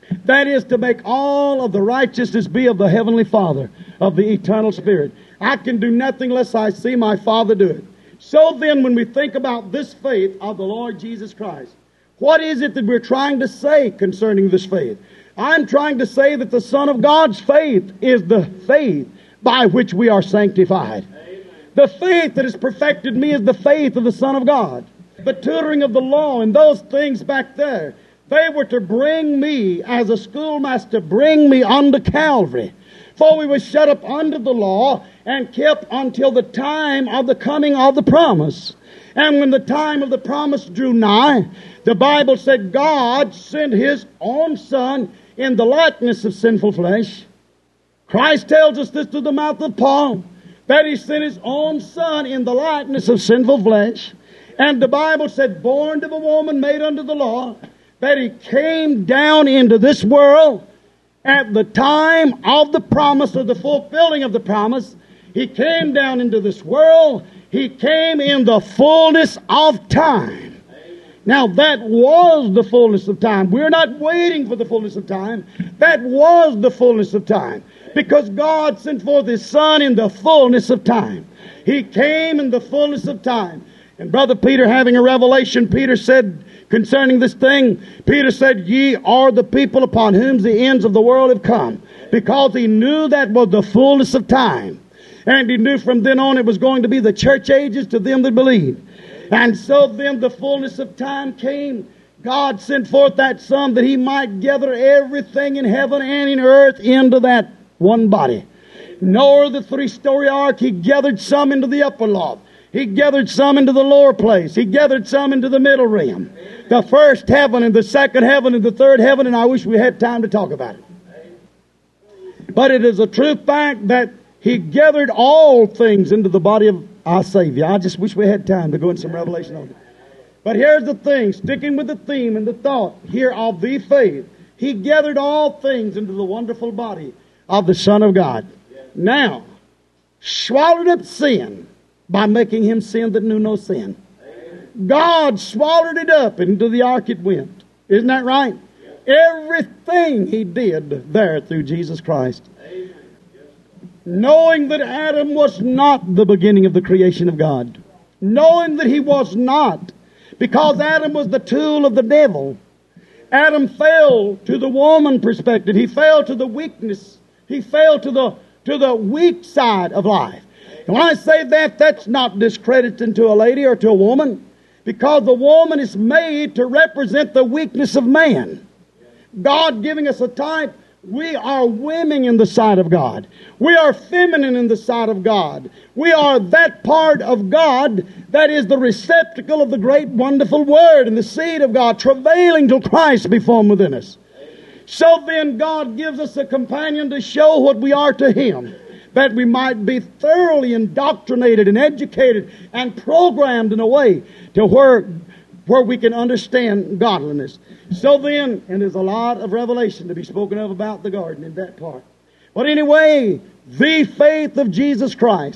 That is to make all of the righteousness be of the Heavenly Father, of the eternal Spirit. I can do nothing unless I see my Father do it. So then, when we think about this faith of the Lord Jesus Christ, what is it that we're trying to say concerning this faith? I'm trying to say that the Son of God's faith is the faith by which we are sanctified. Amen. The faith that has perfected me is the faith of the Son of God. The tutoring of the law and those things back there, they were to bring me, as a schoolmaster, bring me unto Calvary. For we were shut up under the law and kept until the time of the coming of the promise. And when the time of the promise drew nigh, the Bible said God sent His own Son in the likeness of sinful flesh. Christ tells us this through the mouth of Paul, that He sent His own Son in the likeness of sinful flesh. And the Bible said, born of a woman made under the law, that He came down into this world at the time of the promise, or the fulfilling of the promise. He came down into this world. He came in the fullness of time. Now that was the fullness of time. We're not waiting for the fullness of time. That was the fullness of time. Because God sent forth His Son in the fullness of time. He came in the fullness of time. And Brother Peter, having a revelation, Peter said concerning this thing, Peter said, ye are the people upon whom the ends of the world have come. Because he knew that was the fullness of time. And he knew from then on it was going to be the church ages to them that believed. And so then the fullness of time came. God sent forth that Son that He might gather everything in heaven and in earth into that one body. Noah, the three-story ark, he gathered some into the upper loft. He gathered some into the lower place. He gathered some into the middle realm. The first heaven and the second heaven and the third heaven, and I wish we had time to talk about it. But it is a true fact that He gathered all things into the body of our Savior. I just wish we had time to go into some revelation on it. But here's the thing, sticking with the theme and the thought here of the faith. He gathered all things into the wonderful body of the Son of God. Now, swallowed up sin by making Him sin that knew no sin. God swallowed it up, and into the ark it went. Isn't that right? Everything He did there through Jesus Christ. Knowing that Adam was not the beginning of the creation of God. Knowing that he was not. Because Adam was the tool of the devil. Adam fell to the woman perspective. He fell to the weakness. He fell to the, to the weak side of life. And when I say that, that's not discrediting to a lady or to a woman. Because the woman is made to represent the weakness of man. God giving us a type. We are women in the sight of God. We are feminine in the sight of God. We are that part of God that is the receptacle of the great wonderful Word and the seed of God, travailing till Christ be formed within us. So then God gives us a companion to show what we are to Him, that we might be thoroughly indoctrinated and educated and programmed in a way to where, where we can understand godliness. So then, and there's a lot of revelation to be spoken of about the garden in that part. But anyway, the faith of Jesus Christ,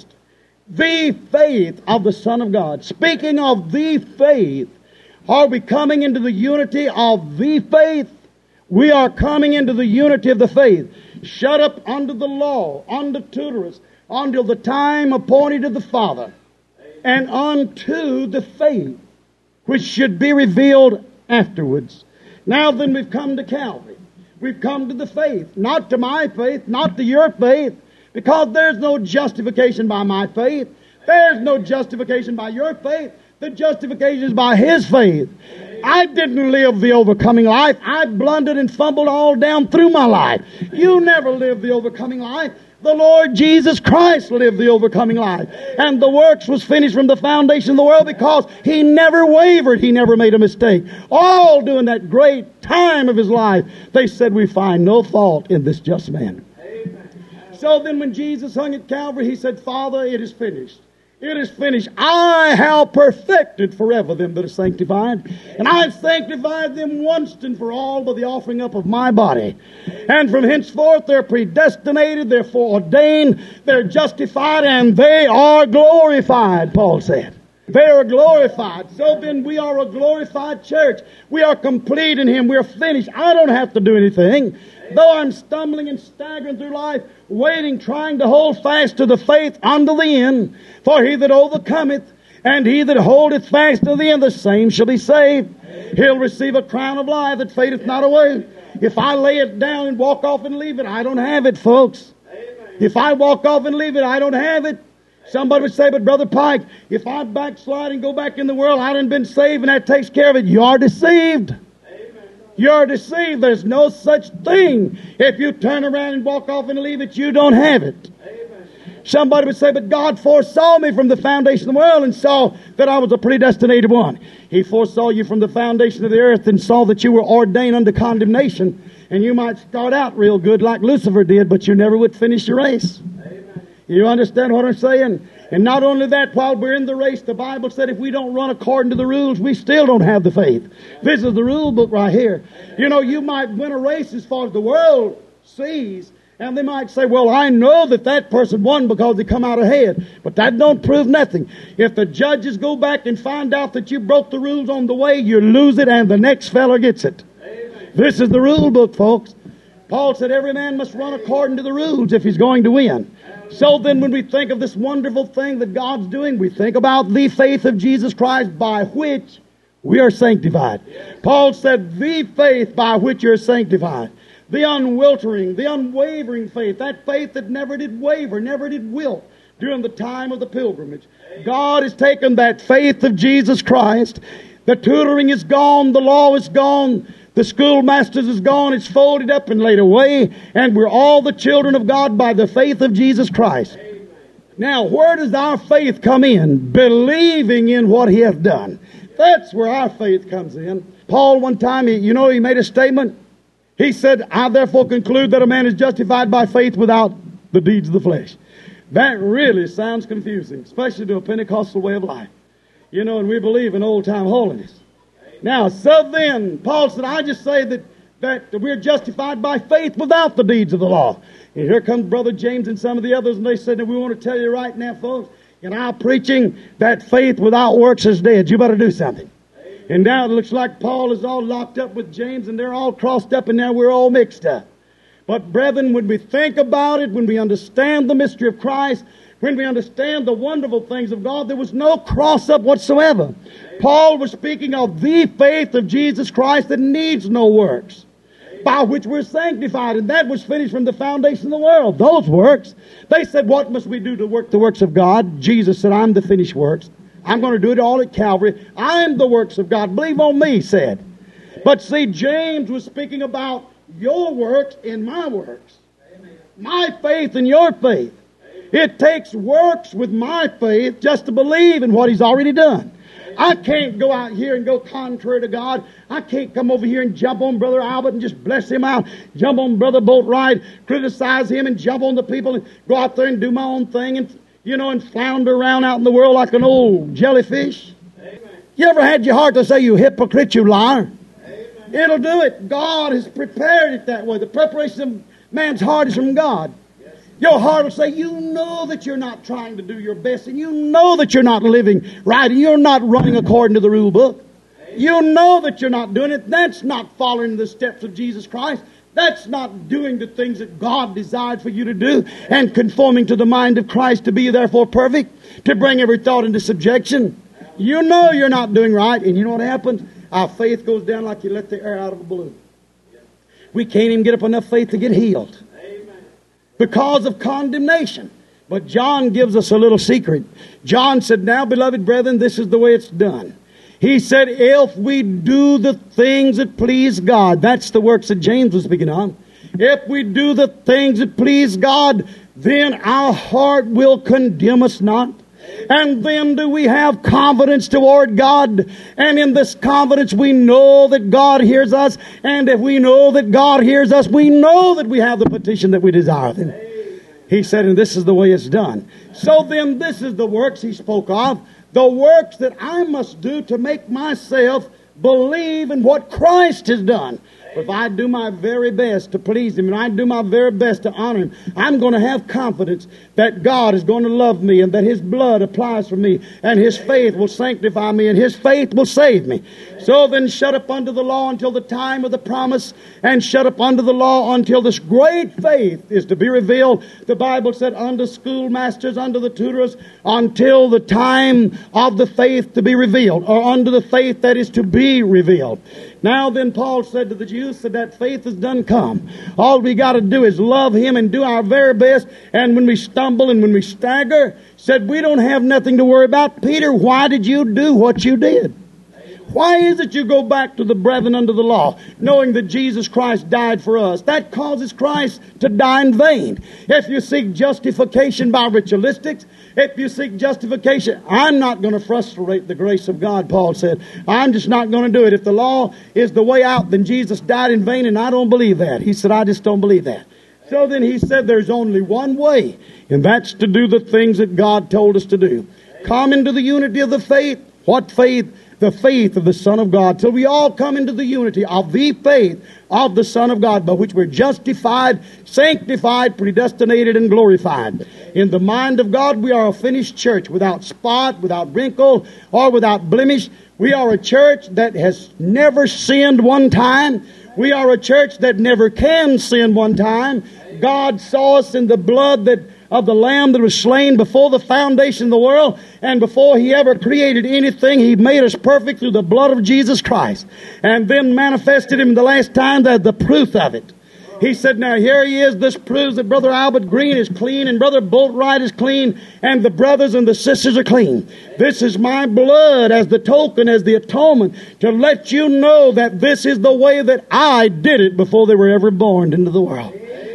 the faith of the Son of God. Speaking of the faith, are we coming into the unity of the faith? We are coming into the unity of the faith. Shut up under the law, under tutorus, until the time appointed of the Father, and unto the faith, which should be revealed afterwards. Now then, we've come to Calvary. We've come to the faith. Not to my faith, not to your faith, because there's no justification by my faith. There's no justification by your faith. The justification is by His faith. I didn't live the overcoming life. I blundered and fumbled all down through my life. You never lived the overcoming life. The Lord Jesus Christ lived the overcoming life. And the works was finished from the foundation of the world because He never wavered. He never made a mistake. All during that great time of His life, they said, we find no fault in this just man. Amen. So then when Jesus hung at Calvary, He said, Father, it is finished. It is finished. I have perfected forever them that are sanctified. And I've sanctified them once and for all by the offering up of my body. And from henceforth they're predestinated, they're foreordained, they're justified, and they are glorified, Paul said. They are glorified. So then we are a glorified church. We are complete in Him. We are finished. I don't have to do anything. Though I'm stumbling and staggering through life, waiting, trying to hold fast to the faith unto the end. For he that overcometh, and he that holdeth fast to the end, the same shall be saved. He'll receive a crown of life that fadeth not away. If I lay it down and walk off and leave it, I don't have it, folks. If I walk off and leave it, I don't have it. Somebody would say, but Brother Pike, if I backslide and go back in the world, I done been saved and that takes care of it. You are deceived. You're deceived. There's no such thing. If you turn around and walk off and leave it, you don't have it. Somebody would say, but God foresaw me from the foundation of the world and saw that I was a predestinated one. He foresaw you from the foundation of the earth and saw that you were ordained unto condemnation. And you might start out real good like Lucifer did, but you never would finish your race. Amen. You understand what I'm saying? And not only that, while we're in the race, the Bible said if we don't run according to the rules, we still don't have the faith. This is the rule book right here. You know, you might win a race as far as the world sees, and they might say, well, I know that that person won because they come out ahead. But that don't prove nothing. If the judges go back and find out that you broke the rules on the way, you lose it and the next fella gets it. Amen. This is the rule book, folks. Paul said every man must run according to the rules if he's going to win. So then when we think of this wonderful thing that God's doing, we think about the faith of Jesus Christ by which we are sanctified. Paul said the faith by which you're sanctified. The unwiltering, the unwavering faith, that faith that never did waver, never did wilt during the time of the pilgrimage. God has taken that faith of Jesus Christ. The tutoring is gone, the law is gone, the schoolmasters is gone, it's folded up and laid away, and we're all the children of God by the faith of Jesus Christ. Now, where does our faith come in? Believing in what He hath done. That's where our faith comes in. Paul, one time, he, you know, he made a statement. He said, I therefore conclude that a man is justified by faith without the deeds of the flesh. That really sounds confusing, especially to a Pentecostal way of life. You know, and we believe in old-time holiness. Now, so then, Paul said, I just say that, that we're justified by faith without the deeds of the law. And here comes Brother James and some of the others, and they said that we want to tell you right now, folks, in our preaching, that faith without works is dead. You better do something. And now it looks like Paul is all locked up with James, and they're all crossed up, and now we're all mixed up. But brethren, when we think about it, when we understand the mystery of Christ, when we understand the wonderful things of God, there was no cross-up whatsoever. Paul was speaking of the faith of Jesus Christ that needs no works, by which we're sanctified, and that was finished from the foundation of the world. Those works. They said, what must we do to work the works of God? Jesus said, I'm the finished works. I'm going to do it all at Calvary. I'm the works of God. Believe on me, he said. But see, James was speaking about your works and my works. My faith and your faith. It takes works with my faith just to believe in what He's already done. I can't go out here and go contrary to God. I can't come over here and jump on Brother Albert and just bless him out. Jump on Brother Boatwright, criticize him and jump on the people and go out there and do my own thing and, you know, and flounder around out in the world like an old jellyfish. Amen. You ever had your heart to say, you hypocrite, you liar? Amen. It'll do it. God has prepared it that way. The preparation of man's heart is from God. Yes. Your heart will say, you know that you're not trying to do your best, and you know that you're not living right, and you're not running according to the rule book. Amen. You know that you're not doing it. That's not following the steps of Jesus Christ. That's not doing the things that God desired for you to do and conforming to the mind of Christ to be therefore perfect, to bring every thought into subjection. You know you're not doing right, and you know what happens? Our faith goes down like you let the air out of a balloon. We can't even get up enough faith to get healed because of condemnation. But John gives us a little secret. John said, now, beloved brethren, this is the way it's done. He said, if we do the things that please God, that's the works that James was speaking of. If we do the things that please God, then our heart will condemn us not. And then do we have confidence toward God. And in this confidence we know that God hears us. And if we know that God hears us, we know that we have the petition that we desire of Him. He said, and this is the way it's done. So then this is the works He spoke of. The works that I must do to make myself believe in what Christ has done. If I do my very best to please Him and I do my very best to honor Him, I'm going to have confidence that God is going to love me and that His blood applies for me and His faith will sanctify me and His faith will save me. So then shut up under the law until the time of the promise, and shut up under the law until this great faith is to be revealed. The Bible said, unto schoolmasters, unto the tutors, until the time of the faith to be revealed, or unto the faith that is to be revealed. Now then, Paul said to the Jews, said that faith is done come. All we got to do is love Him and do our very best. And when we stumble and when we stagger, said we don't have nothing to worry about. Peter, why did you do what you did? Why is it you go back to the brethren under the law, knowing that Jesus Christ died for us? That causes Christ to die in vain. If you seek justification by ritualistics, if you seek justification, I'm not going to frustrate the grace of God, Paul said. I'm just not going to do it. If the law is the way out, then Jesus died in vain, and I don't believe that. He said, I just don't believe that. So then he said there's only one way, and that's to do the things that God told us to do. Come into the unity of the faith. What faith? The faith of the Son of God, till we all come into the unity of the faith of the Son of God, by which we're justified, sanctified, predestinated, and glorified. In the mind of God, we are a finished church, without spot, without wrinkle, or without blemish. We are a church that has never sinned one time. We are a church that never can sin one time. God saw us in the blood that of the Lamb that was slain before the foundation of the world, and before He ever created anything, He made us perfect through the blood of Jesus Christ, and then manifested Him the last time as the proof of it. He said, now here He is. This proves that Brother Albert Green is clean and Brother Boatwright is clean and the brothers and the sisters are clean. This is my blood as the token, as the atonement, to let you know that this is the way that I did it before they were ever born into the world.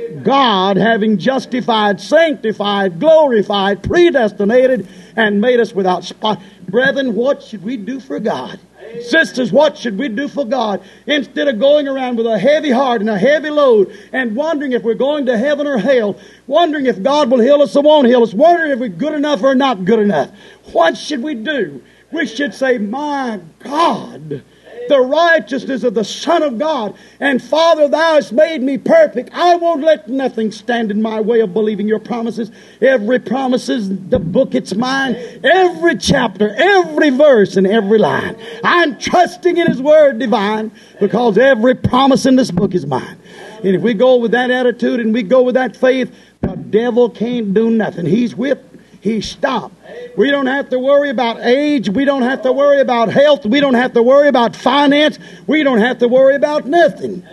God, having justified, sanctified, glorified, predestinated, and made us without spot. Brethren, what should we do for God? Sisters, what should we do for God? Instead of going around with a heavy heart and a heavy load and wondering if we're going to heaven or hell, wondering if God will heal us or won't heal us, wondering if we're good enough or not good enough, what should we do? We should say, my God, the righteousness of the Son of God, and Father, Thou hast made me perfect. I won't let nothing stand in my way of believing Your promises. Every promise is the book, it's mine. Every chapter, every verse, and every line. I'm trusting in His Word divine, because every promise in this book is mine. And if we go with that attitude and we go with that faith, the devil can't do nothing. He's whipped. He stopped. We don't have to worry about age. We don't have to worry about health. We don't have to worry about finance. We don't have to worry about nothing.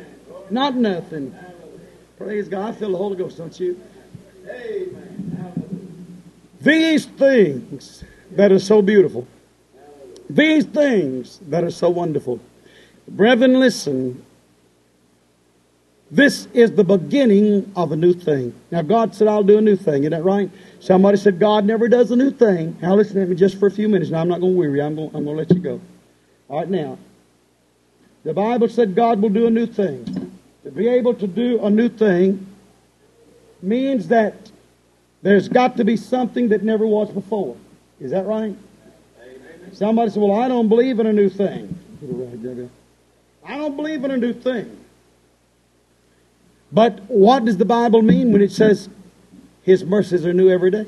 Not nothing. Praise God. I feel the Holy Ghost, don't you? These things that are so beautiful, these things that are so wonderful, brethren, listen. This is the beginning of a new thing. Now, God said, I'll do a new thing. Isn't that right? Somebody said, God never does a new thing. Now, listen to me just for a few minutes. Now, I'm not going to weary you. I'm going, I'm going to let you go. All right, now. The Bible said God will do a new thing. To be able to do a new thing means that there's got to be something that never was before. Is that right? Amen. Somebody said, well, I don't believe in a new thing. I don't believe in a new thing. But what does the Bible mean when it says His mercies are new every day?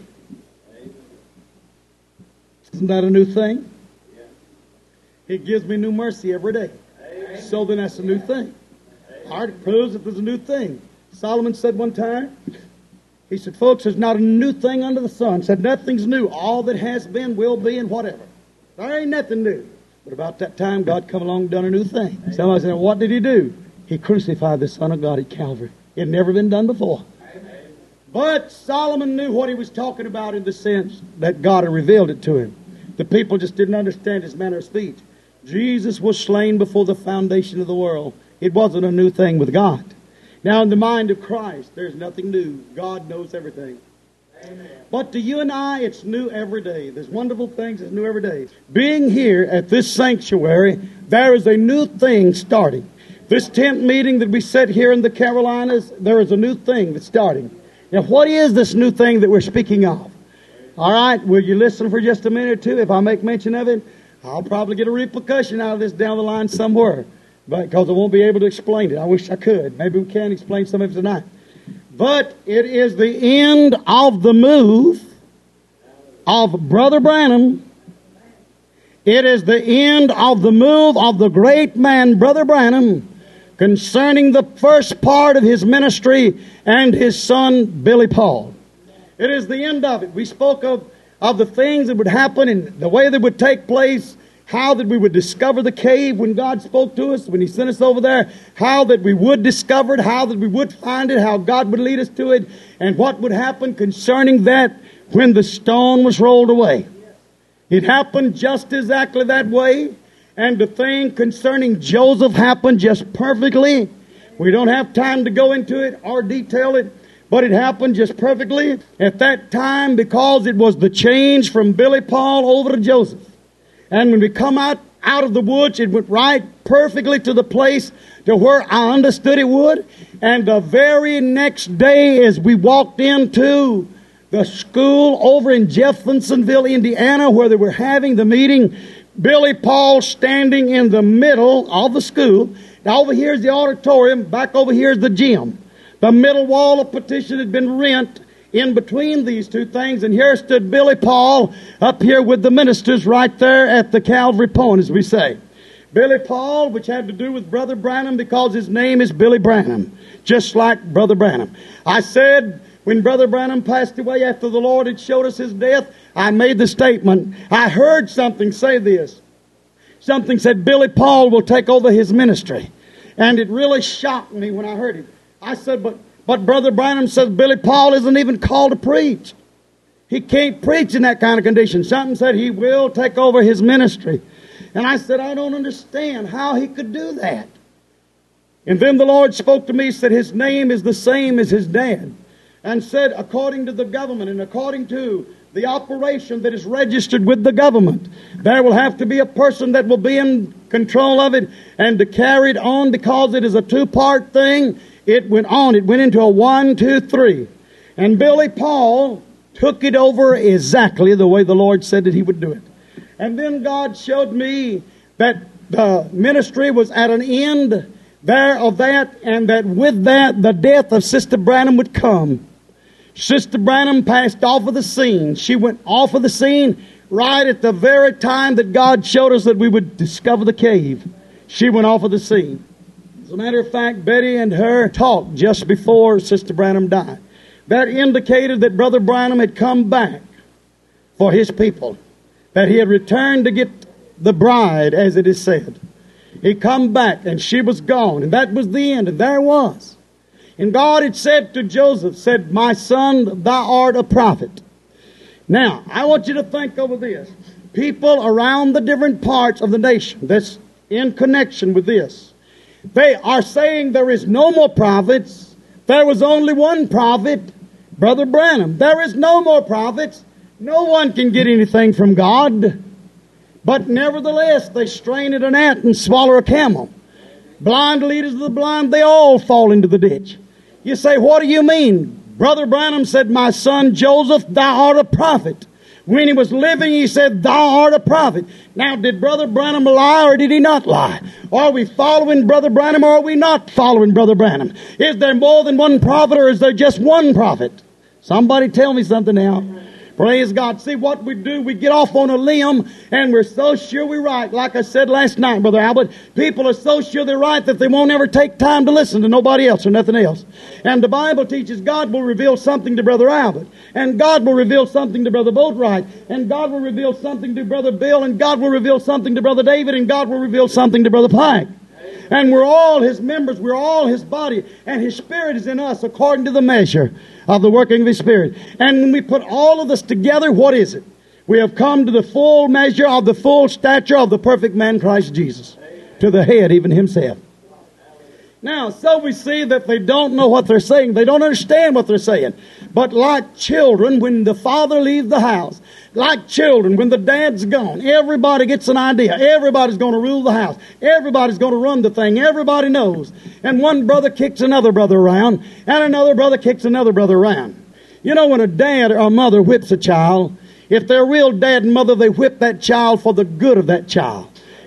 Isn't that a new thing? He gives me new mercy every day. So then that's a new thing. All right, it proves that there's a new thing. Solomon said one time, he said, folks, there's not a new thing under the sun. He said, nothing's new. All that has been, will be, and whatever. There ain't nothing new. But about that time, God come along and done a new thing. Somebody said, what did He do? He crucified the Son of God at Calvary. It had never been done before. Amen. But Solomon knew what he was talking about in the sense that God had revealed it to him. The people just didn't understand his manner of speech. Jesus was slain before the foundation of the world. It wasn't a new thing with God. Now, in the mind of Christ, there's nothing new. God knows everything. Amen. But to you and I, it's new every day. There's wonderful things that's new every day. Being here at this sanctuary, there is a new thing starting. This tent meeting that we set here in the Carolinas, there is a new thing that's starting. Now, what is this new thing that we're speaking of? All right, will you listen for just a minute or two? If I make mention of it, I'll probably get a repercussion out of this down the line somewhere. because I won't be able to explain it. I wish I could. Maybe we can explain some of it tonight. But it is the end of the move of Brother Branham. It is the end of the move of the great man, Brother Branham, concerning the first part of his ministry and his son, Billy Paul. It is the end of it. We spoke of, of the things that would happen and the way that would take place, how that we would discover the cave when God spoke to us, when He sent us over there, how that we would discover it, how that we would find it, how God would lead us to it, and what would happen concerning that when the stone was rolled away. It happened just exactly that way. And the thing concerning Joseph happened just perfectly. We don't have time to go into it or detail it, but it happened just perfectly at that time because it was the change from Billy Paul over to Joseph. And when we come out, out of the woods, it went right perfectly to the place to where I understood it would. And the very next day as we walked into the school over in Jeffersonville, Indiana, where they were having the meeting, Billy Paul standing in the middle of the school. Now over here is the auditorium, back over here is the gym. The middle wall of partition had been rent in between these two things, and here stood Billy Paul up here with the ministers right there at the Calvary Point, as we say. Billy Paul, which had to do with Brother Branham because his name is Billy Branham, just like Brother Branham. I said, when Brother Branham passed away after the Lord had showed us his death, I made the statement, I heard something say this. Something said Billy Paul will take over his ministry. And it really shocked me when I heard it. I said, but, but Brother Branham says Billy Paul isn't even called to preach. He can't preach in that kind of condition. Something said he will take over his ministry. And I said, I don't understand how he could do that. And then the Lord spoke to me, said his name is the same as his dad. And said, according to the government and according to the operation that is registered with the government, there will have to be a person that will be in control of it and to carry it on because it is a two-part thing. It went on. It went into a one, two, three. And Billy Paul took it over exactly the way the Lord said that he would do it. And then God showed me that the ministry was at an end there of that, and that with that the death of Sister Branham would come. Sister Branham passed off of the scene. She went off of the scene right at the very time that God showed us that we would discover the cave. She went off of the scene. As a matter of fact, Betty and her talked just before Sister Branham died. That indicated that Brother Branham had come back for his people, that he had returned to get the bride, as it is said. He come back, and she was gone, and that was the end, and there it was. And God had said to Joseph, said, my son, thou art a prophet. Now, I want you to think over this. People around the different parts of the nation that's in connection with this, they are saying there is no more prophets. There was only one prophet, Brother Branham. There is no more prophets. No one can get anything from God. But nevertheless, they strain at an ant and swallow a camel. Blind leaders of the blind, they all fall into the ditch. You say, what do you mean? Brother Branham said, my son Joseph, thou art a prophet. When he was living, he said, thou art a prophet. Now, did Brother Branham lie or did he not lie? Are we following Brother Branham or are we not following Brother Branham? Is there more than one prophet or is there just one prophet? Somebody tell me something now. Praise God. See what we do, we get off on a limb and we're so sure we're right. Like I said last night, Brother Albert, people are so sure they're right that they won't ever take time to listen to nobody else or nothing else. And the Bible teaches God will reveal something to Brother Albert. And God will reveal something to Brother Boatwright. And God will reveal something to Brother Bill. And God will reveal something to Brother David. And God will reveal something to Brother Pike. And we're all His members. We're all His body. And His Spirit is in us according to the measure of the working of His Spirit. And when we put all of this together, what is it? We have come to the full measure of the full stature of the perfect man, Christ Jesus. To the head, even Himself. Now, so we see that they don't know what they're saying. They don't understand what they're saying. But like children, when the father leaves the house, like children, when the dad's gone, everybody gets an idea. Everybody's going to rule the house. Everybody's going to run the thing. Everybody knows. And one brother kicks another brother around, and another brother kicks another brother around. You know, when a dad or a mother whips a child, if they're real dad and mother, they whip that child for the good of that child.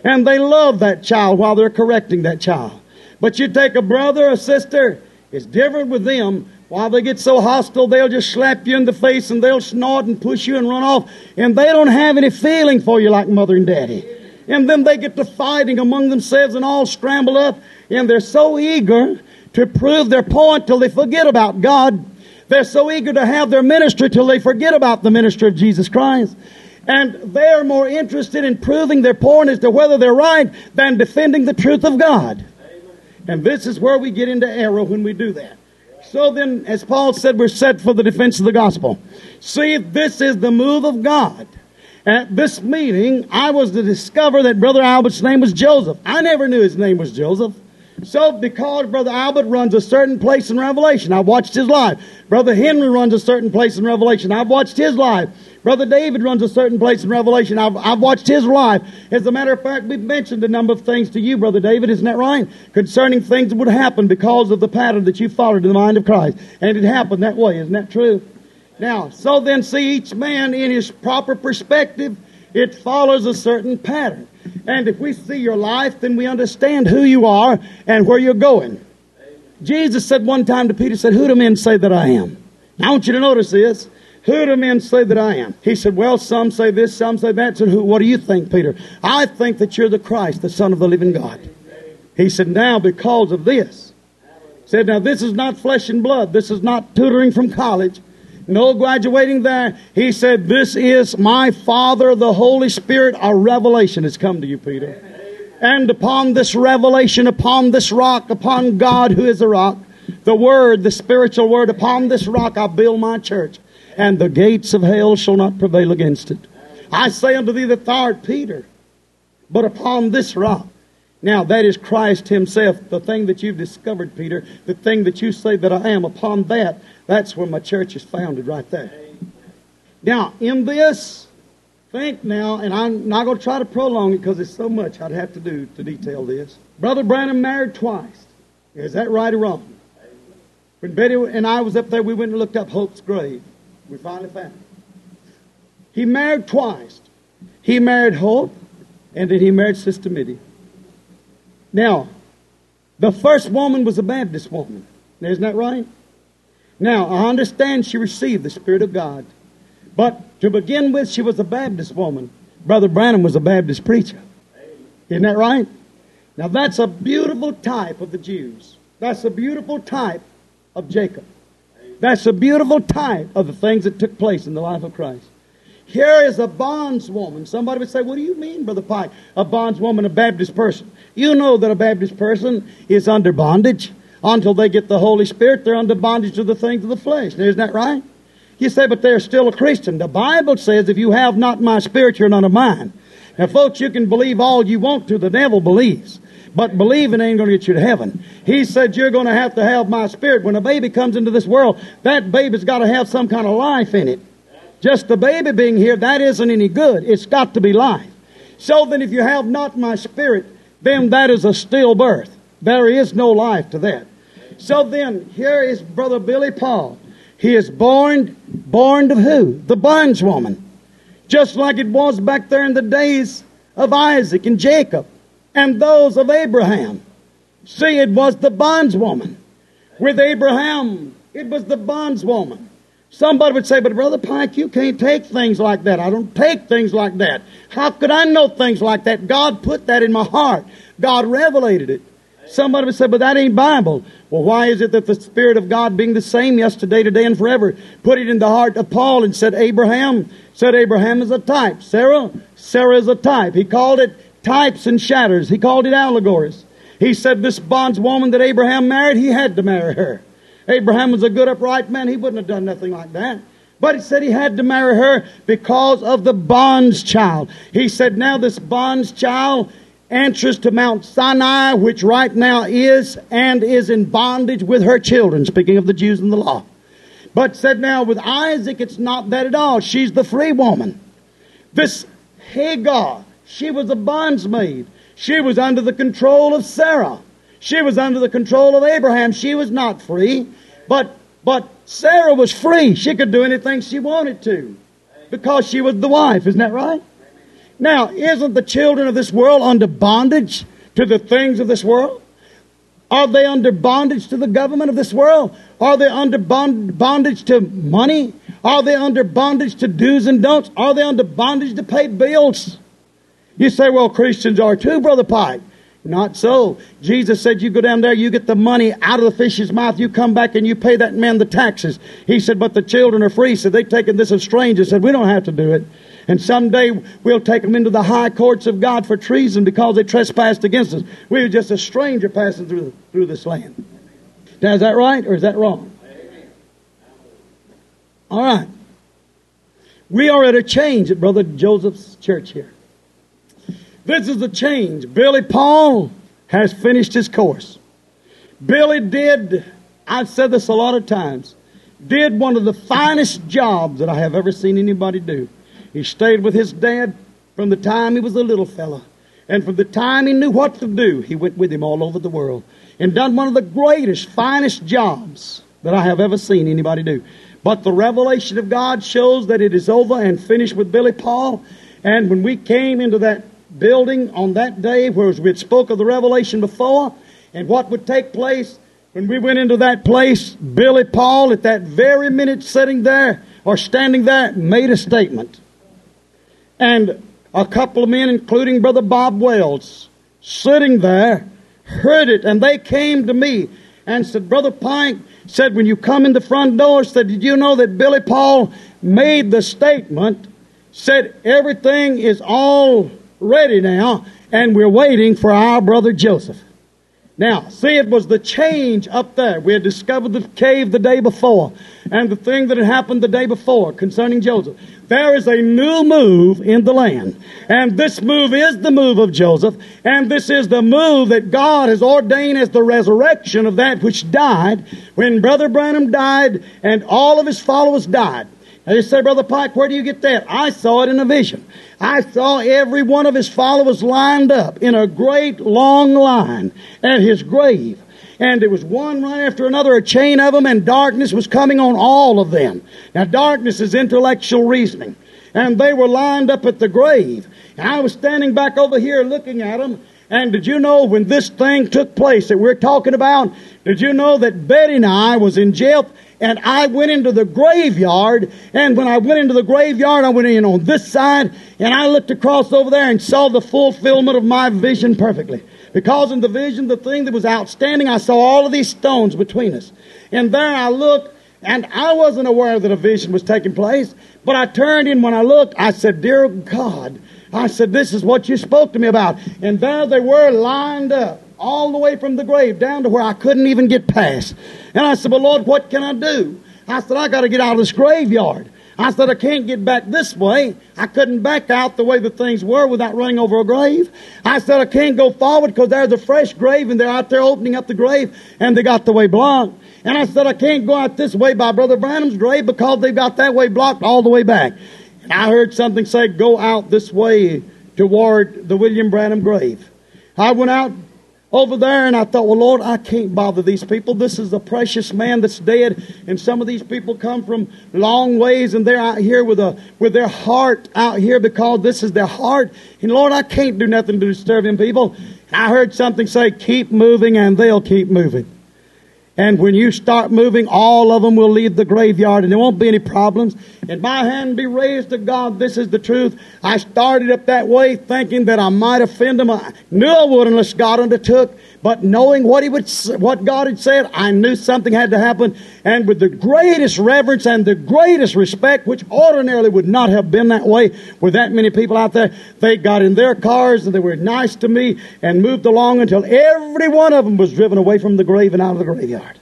And they love that child while they're correcting that child. But you take a brother or sister, it's different with them. While they get so hostile, they'll just slap you in the face and they'll snort and push you and run off. And they don't have any feeling for you like mother and daddy. And then they get to fighting among themselves and all scramble up. And they're so eager to prove their point till they forget about God. They're so eager to have their ministry till they forget about the ministry of Jesus Christ. And they're more interested in proving their point as to whether they're right than defending the truth of God. And this is where we get into error when we do that. So then, as Paul said, we're set for the defense of the gospel. See, this is the move of God. At this meeting, I was to discover that Brother Albert's name was Joseph. I never knew his name was Joseph. So, because Brother Albert runs a certain place in Revelation, I watched his life. Brother Henry runs a certain place in Revelation. I've watched his life. Brother David runs a certain place in Revelation. I've, I've watched his life. As a matter of fact, we've mentioned a number of things to you, Brother David, isn't that right? Concerning things that would happen because of the pattern that you followed in the mind of Christ. And it happened that way, isn't that true? Now, so then see each man in his proper perspective, it follows a certain pattern. And if we see your life, then we understand who you are and where you're going. Jesus said one time to Peter, said, who do men say that I am? Now, I want you to notice this. Who do men say that I am? He said, well, some say this, some say that. So who, what do you think, Peter? I think that you're the Christ, the Son of the living God. He said, now because of this. He said, now this is not flesh and blood. This is not tutoring from college. No graduating there. He said, this is my Father, the Holy Spirit. A revelation has come to you, Peter. And upon this revelation, upon this rock, upon God who is a rock, the Word, the spiritual Word, upon this rock I build my church. And the gates of hell shall not prevail against it. I say unto thee that thou art Peter, but upon this rock. Now that is Christ Himself, the thing that you've discovered, Peter, the thing that you say that I am, upon that, that's where my church is founded, right there. Now, in this, think now, and I'm not going to try to prolong it because there's so much I'd have to do to detail this. Brother Branham married twice. Is that right or wrong? When Betty and I was up there, we went and looked up Hope's grave. We finally found it. He married twice. He married Hope, and then he married Sister Mitty. Now, the first woman was a Baptist woman. Isn't that right? Now, I understand she received the Spirit of God. But to begin with, she was a Baptist woman. Brother Branham was a Baptist preacher. Isn't that right? Now, that's a beautiful type of the Jews. That's a beautiful type of Jacob. That's a beautiful type of the things that took place in the life of Christ. Here is a bondswoman. Somebody would say, what do you mean, Brother Pike? A bondswoman, a Baptist person. You know that a Baptist person is under bondage. Until they get the Holy Spirit, they're under bondage to the things of the flesh. Isn't that right? You say, but they're still a Christian. The Bible says, if you have not my Spirit, you're none of mine. Now, folks, you can believe all you want to. The devil believes. But believing ain't going to get you to heaven. He said you're going to have to have my Spirit. When a baby comes into this world, that baby's got to have some kind of life in it. Just the baby being here, that isn't any good. It's got to be life. So then if you have not my Spirit, then that is a stillbirth. There is no life to that. So then, here is Brother Billy Paul. He is born, born of who? The bondswoman. Just like it was back there in the days of Isaac and Jacob and those of Abraham. See, it was the bondswoman. With Abraham, it was the bondswoman. Somebody would say, but Brother Pike, you can't take things like that. I don't take things like that. How could I know things like that? God put that in my heart. God revelated it. Somebody would say, but that ain't Bible. Well, why is it that the Spirit of God, being the same yesterday, today, and forever, put it in the heart of Paul and said, Abraham, said Abraham is a type. Sarah, Sarah is a type. He called it types and shadows. He called it allegories. He said this bondswoman that Abraham married, he had to marry her. Abraham was a good, upright man. He wouldn't have done nothing like that. But he said he had to marry her because of the bonds child. He said, now this bonds child answers to Mount Sinai, which right now is and is in bondage with her children, speaking of the Jews and the law. But said now with Isaac, it's not that at all. She's the free woman. This Hagar, she was a bondsmaid. She was under the control of Sarah. She was under the control of Abraham. She was not free. But, but Sarah was free. She could do anything she wanted to because she was the wife. Isn't that right? Now, isn't the children of this world under bondage to the things of this world? Are they under bondage to the government of this world? Are they under bond- bondage to money? Are they under bondage to do's and don'ts? Are they under bondage to pay bills? You say, well, Christians are too, Brother Pike. Not so. Jesus said, you go down there, you get the money out of the fish's mouth, you come back and you pay that man the taxes. He said, but the children are free. So they've taken this as strangers. Said, we don't have to do it. And someday we'll take them into the high courts of God for treason because they trespassed against us. We were just a stranger passing through, through this land. Now, is that right or is that wrong? All right. We are at a change at Brother Joseph's church here. This is a change. Billy Paul has finished his course. Billy did, I've said this a lot of times, did one of the finest jobs that I have ever seen anybody do. He stayed with his dad from the time he was a little fella. And from the time he knew what to do, he went with him all over the world. And done one of the greatest, finest jobs that I have ever seen anybody do. But the revelation of God shows that it is over and finished with Billy Paul. And when we came into that building on that day, whereas we had spoke of the revelation before, and what would take place when we went into that place, Billy Paul, at that very minute sitting there, or standing there, made a statement. And a couple of men, including Brother Bob Wells, sitting there, heard it, and they came to me and said, Brother Pike, said, when you come in the front door, said, did you know that Billy Paul made the statement, said, everything is all ready now, and we're waiting for our brother Joseph. Now, see, it was the change up there. We had discovered the cave the day before, and the thing that had happened the day before concerning Joseph. There is a new move in the land, and this move is the move of Joseph, and this is the move that God has ordained as the resurrection of that which died when Brother Branham died and all of his followers died. Now you say, Brother Pike, where do you get that? I saw it in a vision. I saw every one of his followers lined up in a great long line at his grave. And there was one right after another, a chain of them, and darkness was coming on all of them. Now darkness is intellectual reasoning. And they were lined up at the grave. And I was standing back over here looking at them. And did you know when this thing took place that we're talking about, did you know that Betty and I was in jail? And I went into the graveyard, and when I went into the graveyard, I went in on this side, and I looked across over there and saw the fulfillment of my vision perfectly. Because in the vision, the thing that was outstanding, I saw all of these stones between us. And there I looked, and I wasn't aware that a vision was taking place, but I turned in when I looked, I said, Dear God, I said, this is what you spoke to me about. And there they were lined up, all the way from the grave down to where I couldn't even get past. And I said, well, Lord, what can I do? I said, I got to get out of this graveyard. I said, I can't get back this way. I couldn't back out the way the things were without running over a grave. I said, I can't go forward because there's a fresh grave and they're out there opening up the grave and they got the way blocked. And I said, I can't go out this way by Brother Branham's grave because they've got that way blocked all the way back. And I heard something say, go out this way toward the William Branham grave. I went out over there, and I thought, well, Lord, I can't bother these people. This is a precious man that's dead, and some of these people come from long ways, and they're out here with a with their heart out here because this is their heart. And Lord, I can't do nothing to disturb them people. And I heard something say, keep moving, and they'll keep moving. And when you start moving, all of them will leave the graveyard, and there won't be any problems. And my hand be raised to God. This is the truth. I started up that way thinking that I might offend them. I knew I would unless God undertook. But knowing what he would, what God had said, I knew something had to happen. And with the greatest reverence and the greatest respect, which ordinarily would not have been that way with that many people out there, they got in their cars and they were nice to me and moved along until every one of them was driven away from the grave and out of the graveyard.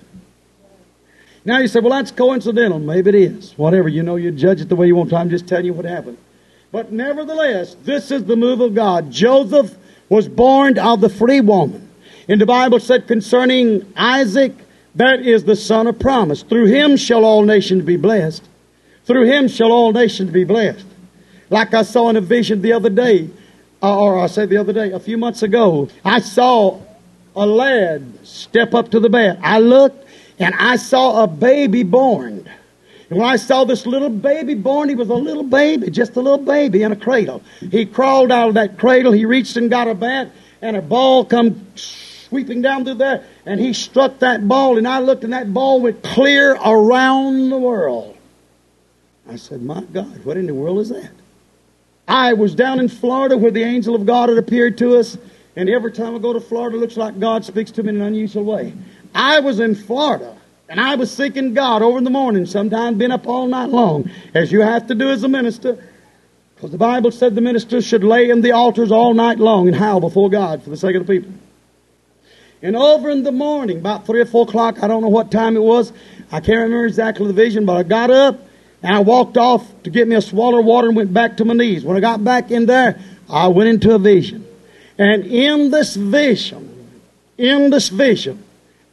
Now you say, well, that's coincidental. Maybe it is. Whatever, you know, you judge it the way you want to. I'm just telling you what happened. But nevertheless, this is the move of God. Joseph was born of the free woman. And the Bible said concerning Isaac, that is the son of promise. Through him shall all nations be blessed. Through him shall all nations be blessed. Like I saw in a vision the other day, or I say the other day, a few months ago, I saw a lad step up to the bed. I looked, and I saw a baby born. And when I saw this little baby born, he was a little baby, just a little baby in a cradle. He crawled out of that cradle. He reached and got a bat, and a ball come sweeping down through there, and he struck that ball, and I looked, and that ball went clear around the world. I said, my God, what in the world is that? I was down in Florida where the angel of God had appeared to us, and every time I go to Florida, it looks like God speaks to me in an unusual way. I was in Florida, and I was seeking God over in the morning, sometimes been up all night long, as you have to do as a minister, because the Bible said the minister should lay in the altars all night long and howl before God for the sake of the people. And over in the morning, about three or four o'clock, I don't know what time it was, I can't remember exactly the vision, but I got up, and I walked off to get me a swallow of water and went back to my knees. When I got back in there, I went into a vision. And in this vision, in this vision,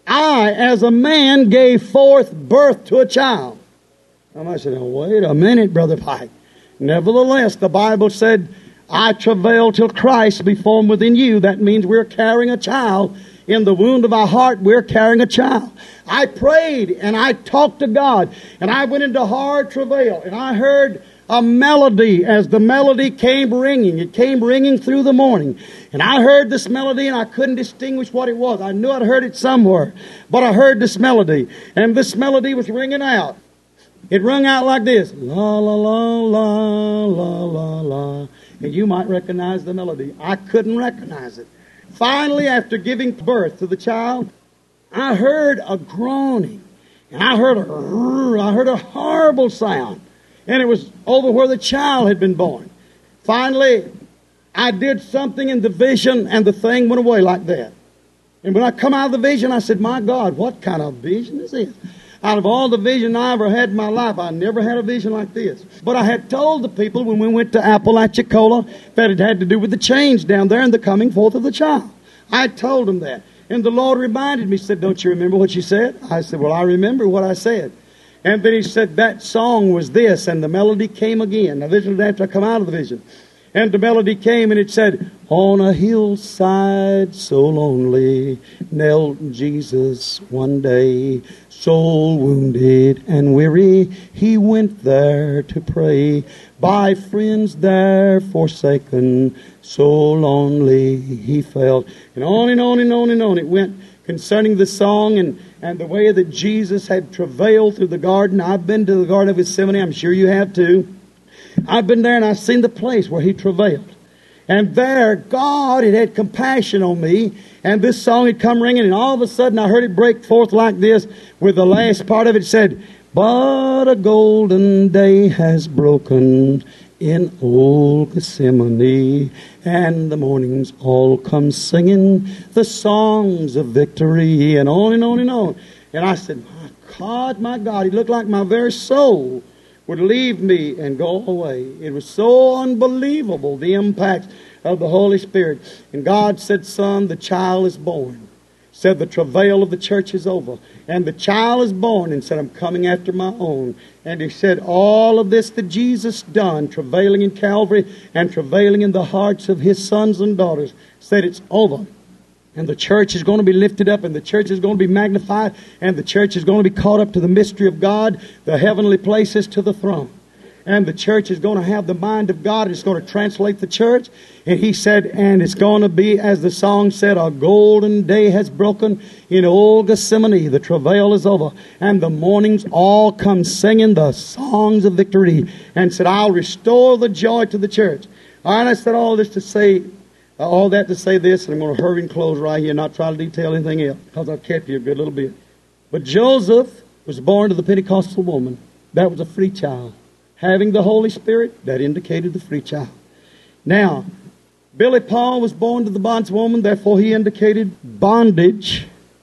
I, as a man, gave forth birth to a child. And I said, oh, wait a minute, Brother Pike. Nevertheless, the Bible said, I travail till Christ be formed within you. That means we're carrying a child. In the wound of our heart, we're carrying a child. I prayed and I talked to God, and I went into hard travail, and I heard a melody as the melody came ringing. It came ringing through the morning. And I heard this melody, and I couldn't distinguish what it was. I knew I'd heard it somewhere, but I heard this melody, and this melody was ringing out. It rung out like this, la la la la la la la. And you might recognize the melody. I couldn't recognize it. Finally, after giving birth to the child, I heard a groaning, and I heard a, I heard a horrible sound, and it was over where the child had been born. Finally, I did something in the vision, and the thing went away like that. And when I come out of the vision, I said, my God, what kind of vision is this? Out of all the vision I ever had in my life, I never had a vision like this. But I had told the people when we went to Apalachicola that it had to do with the change down there and the coming forth of the child. I told them that. And the Lord reminded me, said, don't you remember what you said? I said, well, I remember what I said. And then he said, that song was this, and the melody came again. Now, this was after I come out of the vision. And the melody came, and it said, on a hillside so lonely, knelt Jesus one day. Soul wounded and weary, he went there to pray. By friends there forsaken, so lonely he felt. And on and on and on and on it went concerning the song and, and the way that Jesus had travailed through the garden. I've been to the Garden of Gethsemane. I'm sure you have too. I've been there and I've seen the place where he travailed. And there, God had had compassion on me, and this song had come ringing, and all of a sudden I heard it break forth like this, with the last part of it said, but a golden day has broken in old Gethsemane, and the mornings all come singing the songs of victory, and on and on and on. And I said, my God, my God, it looked like my very soul would leave me and go away. It was so unbelievable, the impact of the Holy Spirit. And God said, son, the child is born. Said the travail of the church is over. And the child is born, and said, I'm coming after my own. And he said, all of this that Jesus done, travailing in Calvary and travailing in the hearts of his sons and daughters, said it's over. And the church is going to be lifted up, and the church is going to be magnified, and the church is going to be caught up to the mystery of God, the heavenly places, to the throne. And the church is going to have the mind of God. It's going to translate the church. And he said, and it's going to be, as the song said, a golden day has broken in old Gethsemane. The travail is over. And the mornings all come singing the songs of victory. And said, I'll restore the joy to the church. All right, I said all this to say, all that to say this, and I'm going to hurry and close right here, not try to detail anything else, because I've kept you a good little bit. But Joseph was born to the Pentecostal woman. That was a free child. Having the Holy Spirit, that indicated the free child. Now, Billy Paul was born to the bondswoman, therefore he indicated bondage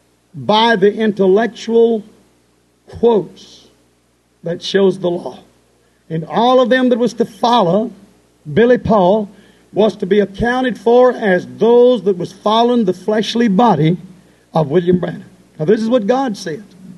by the intellectual quotes that shows the law. And all of them that was to follow Billy Paul was to be accounted for as those that was following the fleshly body of William Branham. Now this is what God said.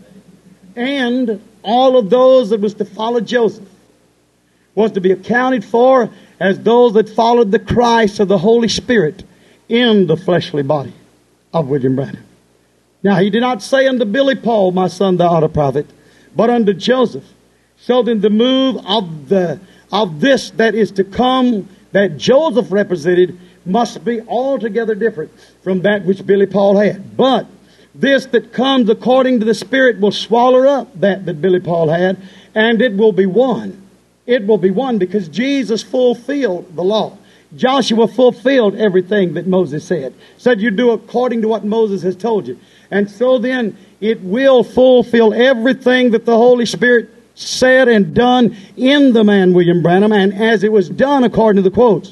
And all of those that was to follow Joseph was to be accounted for as those that followed the Christ of the Holy Spirit in the fleshly body of William Branham. Now he did not say unto Billy Paul, my son, thou art a prophet, but unto Joseph. So then the move of the of this that is to come, that Joseph represented, must be altogether different from that which Billy Paul had. But this that comes according to the Spirit will swallow up that that Billy Paul had, and it will be one. It will be one because Jesus fulfilled the law. Joshua fulfilled everything that Moses said. Said you do according to what Moses has told you. And so then it will fulfill everything that the Holy Spirit said and done in the man William Branham, and as it was done according to the quotes.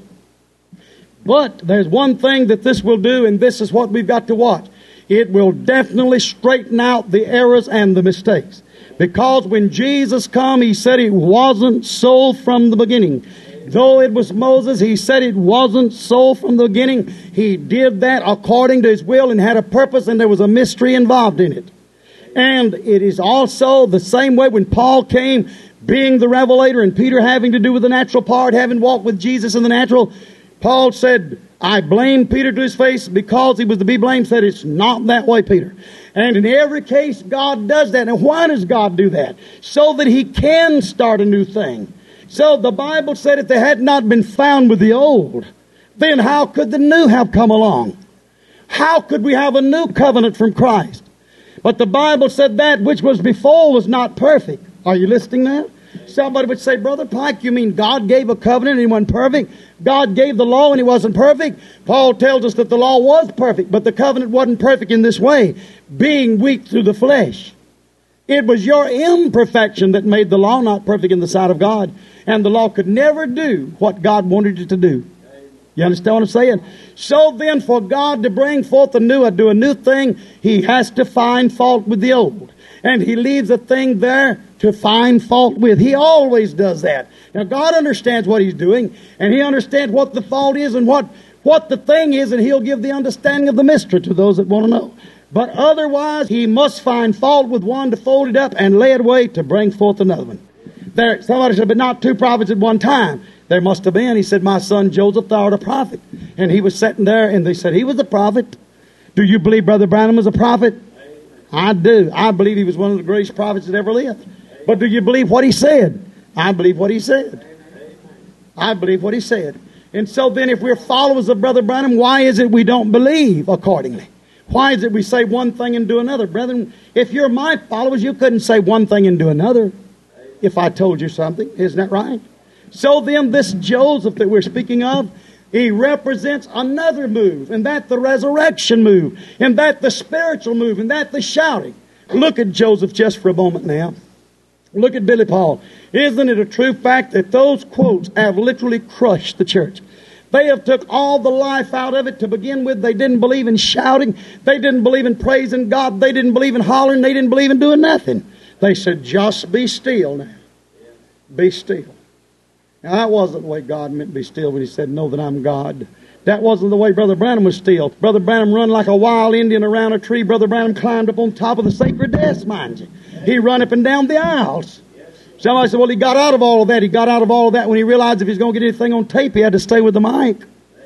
But there's one thing that this will do, and this is what we've got to watch. It will definitely straighten out the errors and the mistakes. Because when Jesus come, He said it wasn't so from the beginning. Though it was Moses, He said it wasn't so from the beginning. He did that according to His will and had a purpose, and there was a mystery involved in it. And it is also the same way when Paul came, being the revelator, and Peter having to do with the natural part, having walked with Jesus in the natural. Paul said, I blame Peter to his face because he was to be blamed. Said it's not that way, Peter. And in every case, God does that. And why does God do that? So that He can start a new thing. So the Bible said if they had not been found with the old, then how could the new have come along? How could we have a new covenant from Christ? But the Bible said that which was before was not perfect. Are you listening now? Somebody would say, Brother Pike, you mean God gave a covenant and He wasn't perfect? God gave the law and He wasn't perfect? Paul tells us that the law was perfect, but the covenant wasn't perfect in this way, being weak through the flesh. It was your imperfection that made the law not perfect in the sight of God, and the law could never do what God wanted it to do. You understand what I'm saying? So then for God to bring forth a new, do a new thing, He has to find fault with the old. And He leaves a thing there to find fault with. He always does that. Now God understands what He's doing, and He understands what the fault is and what, what the thing is, and He'll give the understanding of the mystery to those that want to know. But otherwise, He must find fault with one to fold it up and lay it away to bring forth another one. There, somebody said, but not two prophets at one time. There must have been. He said, my son Joseph, thou art a prophet. And he was sitting there, and they said, he was a prophet. Do you believe Brother Branham was a prophet? I do. I believe he was one of the greatest prophets that ever lived. But do you believe what he said? I believe what he said. I believe what he said. And so then if we're followers of Brother Branham, why is it we don't believe accordingly? Why is it we say one thing and do another? Brethren, if you're my followers, you couldn't say one thing and do another if I told you something. Isn't that right? So then this Joseph that we're speaking of, he represents another move, and that the resurrection move, and that the spiritual move, and that the shouting. Look at Joseph just for a moment now. Look at Billy Paul. Isn't it a true fact that those quotes have literally crushed the church? They have took all the life out of it to begin with. They didn't believe in shouting. They didn't believe in praising God. They didn't believe in hollering. They didn't believe in doing nothing. They said, just be still now. Be still. Now, that wasn't the way God meant to be still when He said, know that I'm God. That wasn't the way Brother Branham was still. Brother Branham run like a wild Indian around a tree. Brother Branham climbed up on top of the sacred desk, mind you. He run up and down the aisles. Somebody said, well, he got out of all of that. He got out of all of that when he realized if he's going to get anything on tape, he had to stay with the mic.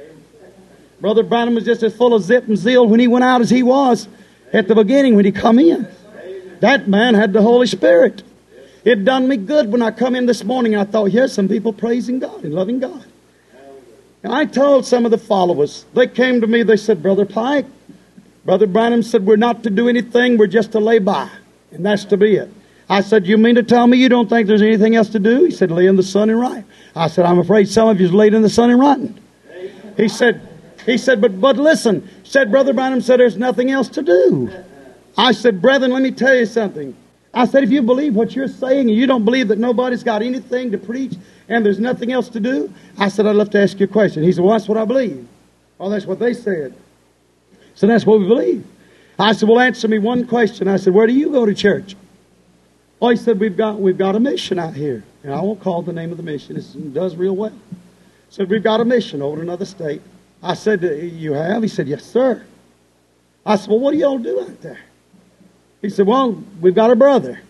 Brother Branham was just as full of zip and zeal when he went out as he was at the beginning when he come in. That man had the Holy Spirit. It done me good when I come in this morning. I thought, here's some people praising God and loving God. And I told some of the followers, they came to me, they said, Brother Pike, Brother Branham said, we're not to do anything, we're just to lay by. And that's to be it. I said, you mean to tell me you don't think there's anything else to do? He said, lay in the sun and rot. I said, I'm afraid some of you's laid in the sun and rotten. He said, he said, but, but listen, said Brother Branham said, there's nothing else to do. I said, brethren, let me tell you something. I said, if you believe what you're saying and you don't believe that nobody's got anything to preach and there's nothing else to do, I said, I'd love to ask you a question. He said, well, that's what I believe. Oh, that's what they said. So that's what we believe. I said, well, answer me one question. I said, where do you go to church? Oh, he said, we've got we've got a mission out here. And I won't call the name of the mission. It does real well. He said, we've got a mission over in another state. I said, you have? He said, yes, sir. I said, well, what do y'all do out there? He said, well, we've got a brother.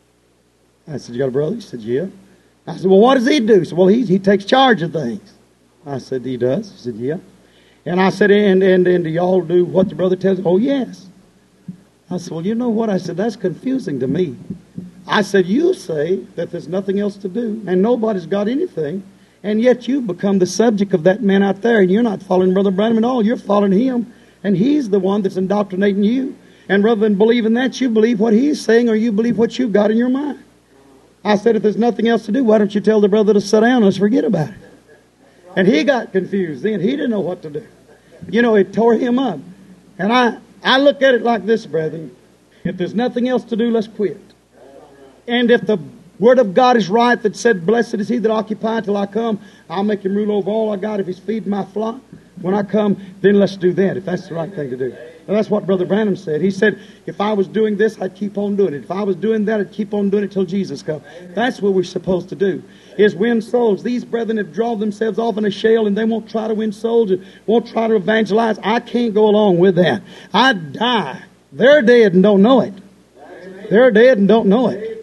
I said, you got a brother? He said, yeah. I said, well, what does he do? He said, well, he, he takes charge of things. I said, he does? He said, yeah. And I said, and, and, and do y'all do what the brother tells you? Oh, yes. I said, well, you know what? I said, that's confusing to me. I said, you say that there's nothing else to do, and nobody's got anything, and yet you become the subject of that man out there, and you're not following Brother Branham at all. You're following him, and he's the one that's indoctrinating you. And rather than believing that, you believe what he's saying, or you believe what you've got in your mind. I said, if there's nothing else to do, why don't you tell the brother to sit down and let's forget about it? And he got confused then. He didn't know what to do. You know, it tore him up. And I, I look at it like this, brethren. If there's nothing else to do, let's quit. And if the Word of God is right that said, blessed is he that occupieth till I come, I'll make him rule over all I got if he's feeding my flock. When I come, then let's do that, if that's the right thing to do. And that's what Brother Branham said. He said, if I was doing this, I'd keep on doing it. If I was doing that, I'd keep on doing it till Jesus comes. That's what we're supposed to do, is win souls. These brethren have drawn themselves off in a shell, and they won't try to win souls and won't try to evangelize. I can't go along with that. I'd die. They're dead and don't know it. They're dead and don't know it.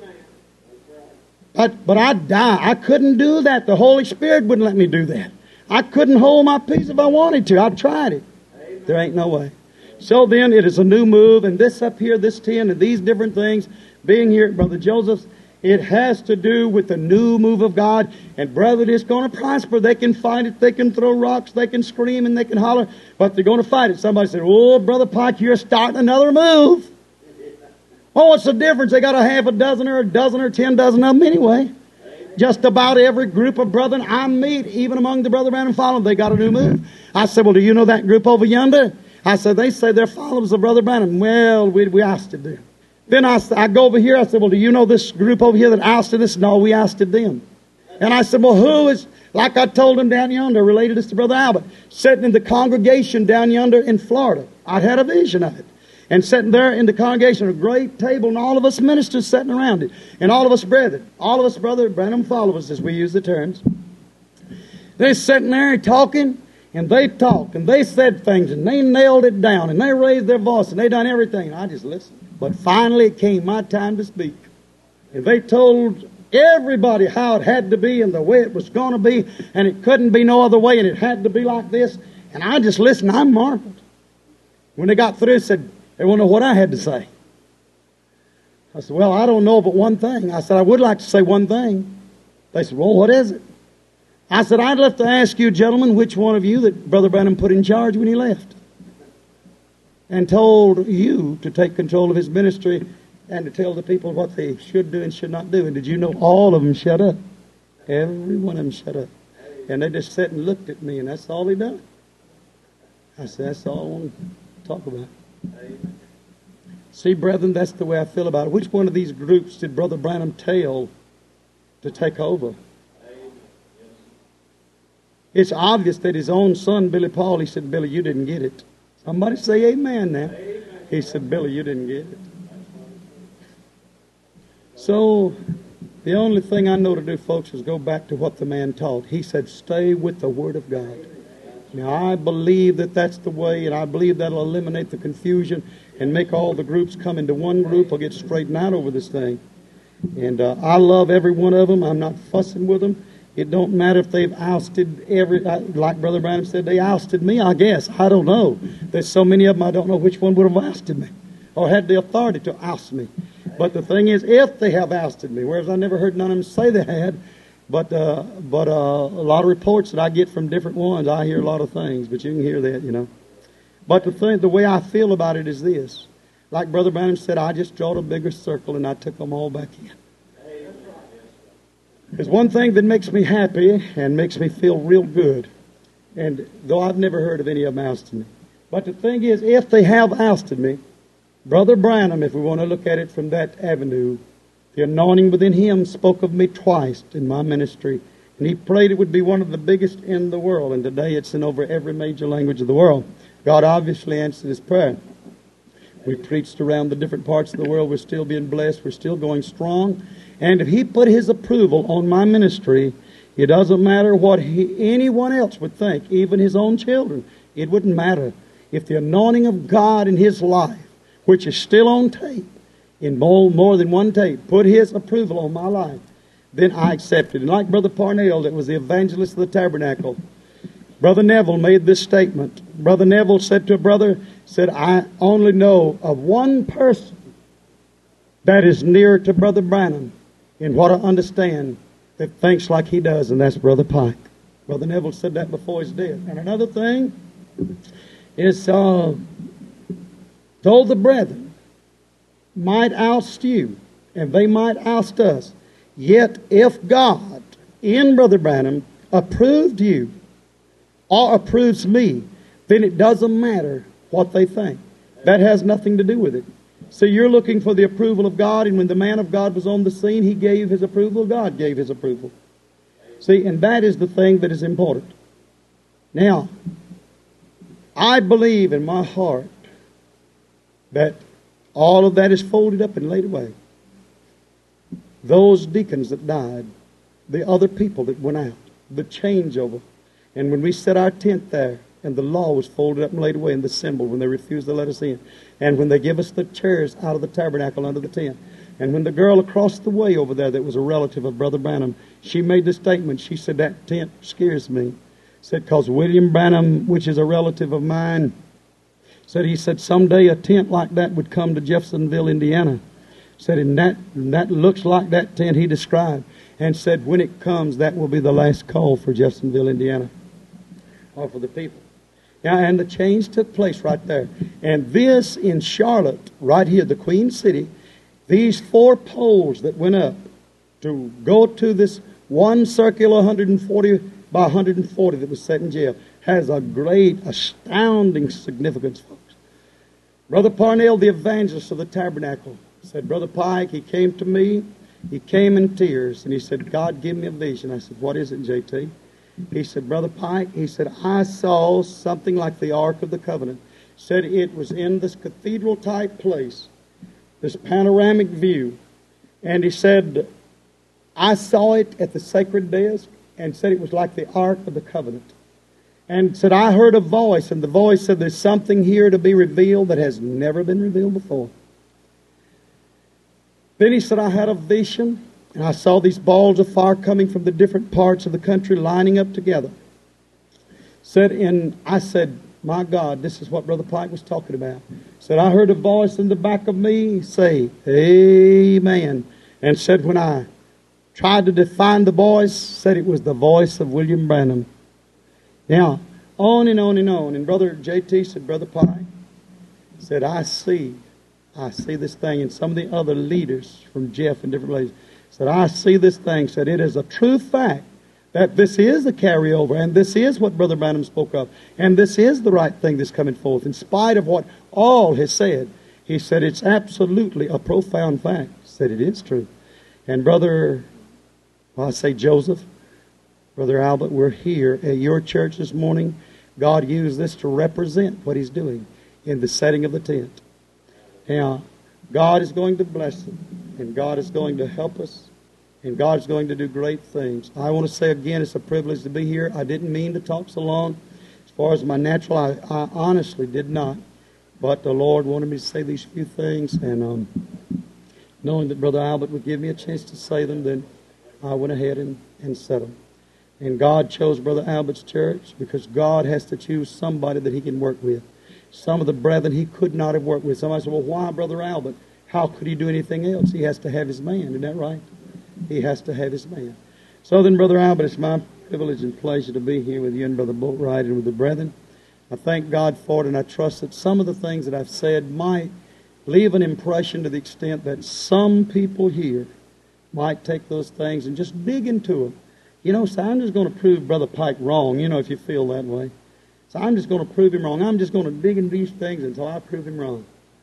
But, but I'd die. I couldn't do that. The Holy Spirit wouldn't let me do that. I couldn't hold my peace if I wanted to. I've tried it. There ain't no way. So then it is a new move, and this up here, this ten, and these different things, being here at Brother Joseph's, it has to do with the new move of God. And brethren, it's going to prosper. They can fight it. They can throw rocks. They can scream and they can holler. But they're going to fight it. Somebody said, oh, Brother Pike, you're starting another move. Well, what's the difference? They got a half a dozen or a dozen or ten dozen of them anyway. Just about every group of brethren I meet, even among the Brother Branham followers, they got a new move. I said, well, do you know that group over yonder? I said, they say they're followers of Brother Branham. Well, we, we ousted them. Then I, I go over here. I said, well, do you know this group over here that ousted us? No, we ousted them. And I said, well, who is, like I told them down yonder, related this to Brother Albert, sitting in the congregation down yonder in Florida. I'd had a vision of it. And sitting there in the congregation, a great table, and all of us ministers sitting around it. And all of us brethren, all of us Brother Branham followers, as we use the terms. They're sitting there talking, and they talked, and they said things, and they nailed it down, and they raised their voice, and they done everything. And I just listened. But finally it came my time to speak. And they told everybody how it had to be and the way it was going to be, and it couldn't be no other way, and it had to be like this. And I just listened. I marveled. When they got through, they said, they want to know what I had to say. I said, well, I don't know but one thing. I said, I would like to say one thing. They said, well, what is it? I said, I'd love to ask you, gentlemen, which one of you that Brother Branham put in charge when he left and told you to take control of his ministry and to tell the people what they should do and should not do. And did you know all of them shut up? Every one of them shut up. And they just sat and looked at me, and that's all they done. I said, that's all I want to talk about. Amen. See, brethren, that's the way I feel about it. Which one of these groups did Brother Branham tell to take over? Amen. It's obvious that his own son, Billy Paul, he said, Billy, you didn't get it. Somebody say amen now. Amen. He said, Billy, you didn't get it. So, the only thing I know to do, folks, is go back to what the man taught. He said, stay with the Word of God. Now, I believe that that's the way, and I believe that'll eliminate the confusion and make all the groups come into one group or get straightened out over this thing. And uh, I love every one of them. I'm not fussing with them. It don't matter if they've ousted every, like Brother Branham said, they ousted me, I guess. I don't know. There's so many of them, I don't know which one would have ousted me or had the authority to oust me. But the thing is, if they have ousted me, whereas I never heard none of them say they had, But uh, but uh, a lot of reports that I get from different ones, I hear a lot of things, but you can hear that, you know. But the thing, the way I feel about it is this. Like Brother Branham said, I just drawed a bigger circle and I took them all back in. There's one thing that makes me happy and makes me feel real good, and though I've never heard of any of them ousting me. But the thing is, if they have ousted me, Brother Branham, if we want to look at it from that avenue, the anointing within him spoke of me twice in my ministry. And he prayed it would be one of the biggest in the world. And today it's in over every major language of the world. God obviously answered his prayer. We preached around the different parts of the world. We're still being blessed. We're still going strong. And if he put his approval on my ministry, it doesn't matter what he, anyone else would think, even his own children. It wouldn't matter. If the anointing of God in his life, which is still on tape, in more, more than one tape, put his approval on my life, then I accepted. And like Brother Parnell, that was the evangelist of the tabernacle, Brother Neville made this statement. Brother Neville said to a brother, said, I only know of one person that is nearer to Brother Branham in what I understand that thinks like he does, and that's Brother Pike. Brother Neville said that before he's dead. And another thing is, uh, though the brethren might oust you, and they might oust us, yet if God, in Brother Branham, approved you, or approves me, then it doesn't matter what they think. That has nothing to do with it. So you're looking for the approval of God, and when the man of God was on the scene, he gave his approval, God gave his approval. See, and that is the thing that is important. Now, I believe in my heart that all of that is folded up and laid away. Those deacons that died, the other people that went out, the changeover. And when we set our tent there, and the law was folded up and laid away, and the symbol when they refused to let us in, and when they give us the chairs out of the tabernacle under the tent, and when the girl across the way over there that was a relative of Brother Branham, she made the statement, she said, that tent scares me. Said, because William Branham, which is a relative of mine, said, he said, someday a tent like that would come to Jeffersonville, Indiana. Said, and that, and that looks like that tent he described. And said, when it comes, that will be the last call for Jeffersonville, Indiana, or for the people. Now, and the change took place right there. And this in Charlotte, right here, the Queen City, these four poles that went up to go to this one circular one hundred forty by one hundred forty that was set in jail has a great, astounding significance, folks. Brother Parnell, the evangelist of the tabernacle, said, Brother Pike, he came to me, he came in tears, and he said, God, give me a vision. I said, what is it, J T? He said, Brother Pike, he said, I saw something like the Ark of the Covenant. Said it was in this cathedral-type place, this panoramic view. And he said, I saw it at the sacred desk, and said it was like the Ark of the Covenant. And said, I heard a voice, and the voice said, there's something here to be revealed that has never been revealed before. Then he said, I had a vision, and I saw these balls of fire coming from the different parts of the country lining up together. Said, and I said, my God, this is what Brother Pike was talking about. Said, I heard a voice in the back of me say, Amen. And said, when I tried to define the voice, said it was the voice of William Branham. Now, on and on and on. And Brother J T said, Brother Pike, said, I see, I see this thing. And some of the other leaders from Jeff and different places said, I see this thing. Said, it is a true fact that this is a carryover, and this is what Brother Branham spoke of, and this is the right thing that's coming forth, in spite of what all has said. He said, it's absolutely a profound fact. He said, it is true. And Brother, well, I say Joseph, Brother Albert, we're here at your church this morning. God used this to represent what He's doing in the setting of the tent. Now, God is going to bless them, and God is going to help us, and God's going to do great things. I want to say again, it's a privilege to be here. I didn't mean to talk so long. As far as my natural, I, I honestly did not. But the Lord wanted me to say these few things, and um, knowing that Brother Albert would give me a chance to say them, then I went ahead and, and said them. And God chose Brother Albert's church because God has to choose somebody that He can work with. Some of the brethren He could not have worked with. Somebody said, well, why Brother Albert? How could he do anything else? He has to have his man. Isn't that right? He has to have his man. So then, Brother Albert, it's my privilege and pleasure to be here with you and Brother Boatwright and with the brethren. I thank God for it, and I trust that some of the things that I've said might leave an impression to the extent that some people here might take those things and just dig into them. You know, so I'm just going to prove Brother Pike wrong, you know, if you feel that way. So I'm just going to prove him wrong. I'm just going to dig into these things until I prove him wrong.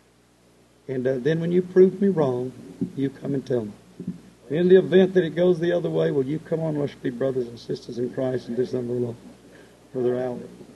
And uh, then when you prove me wrong, you come and tell me. In the event that it goes the other way, well, you come on, let's be brothers and sisters in Christ and do something for the Lord. Brother Albert.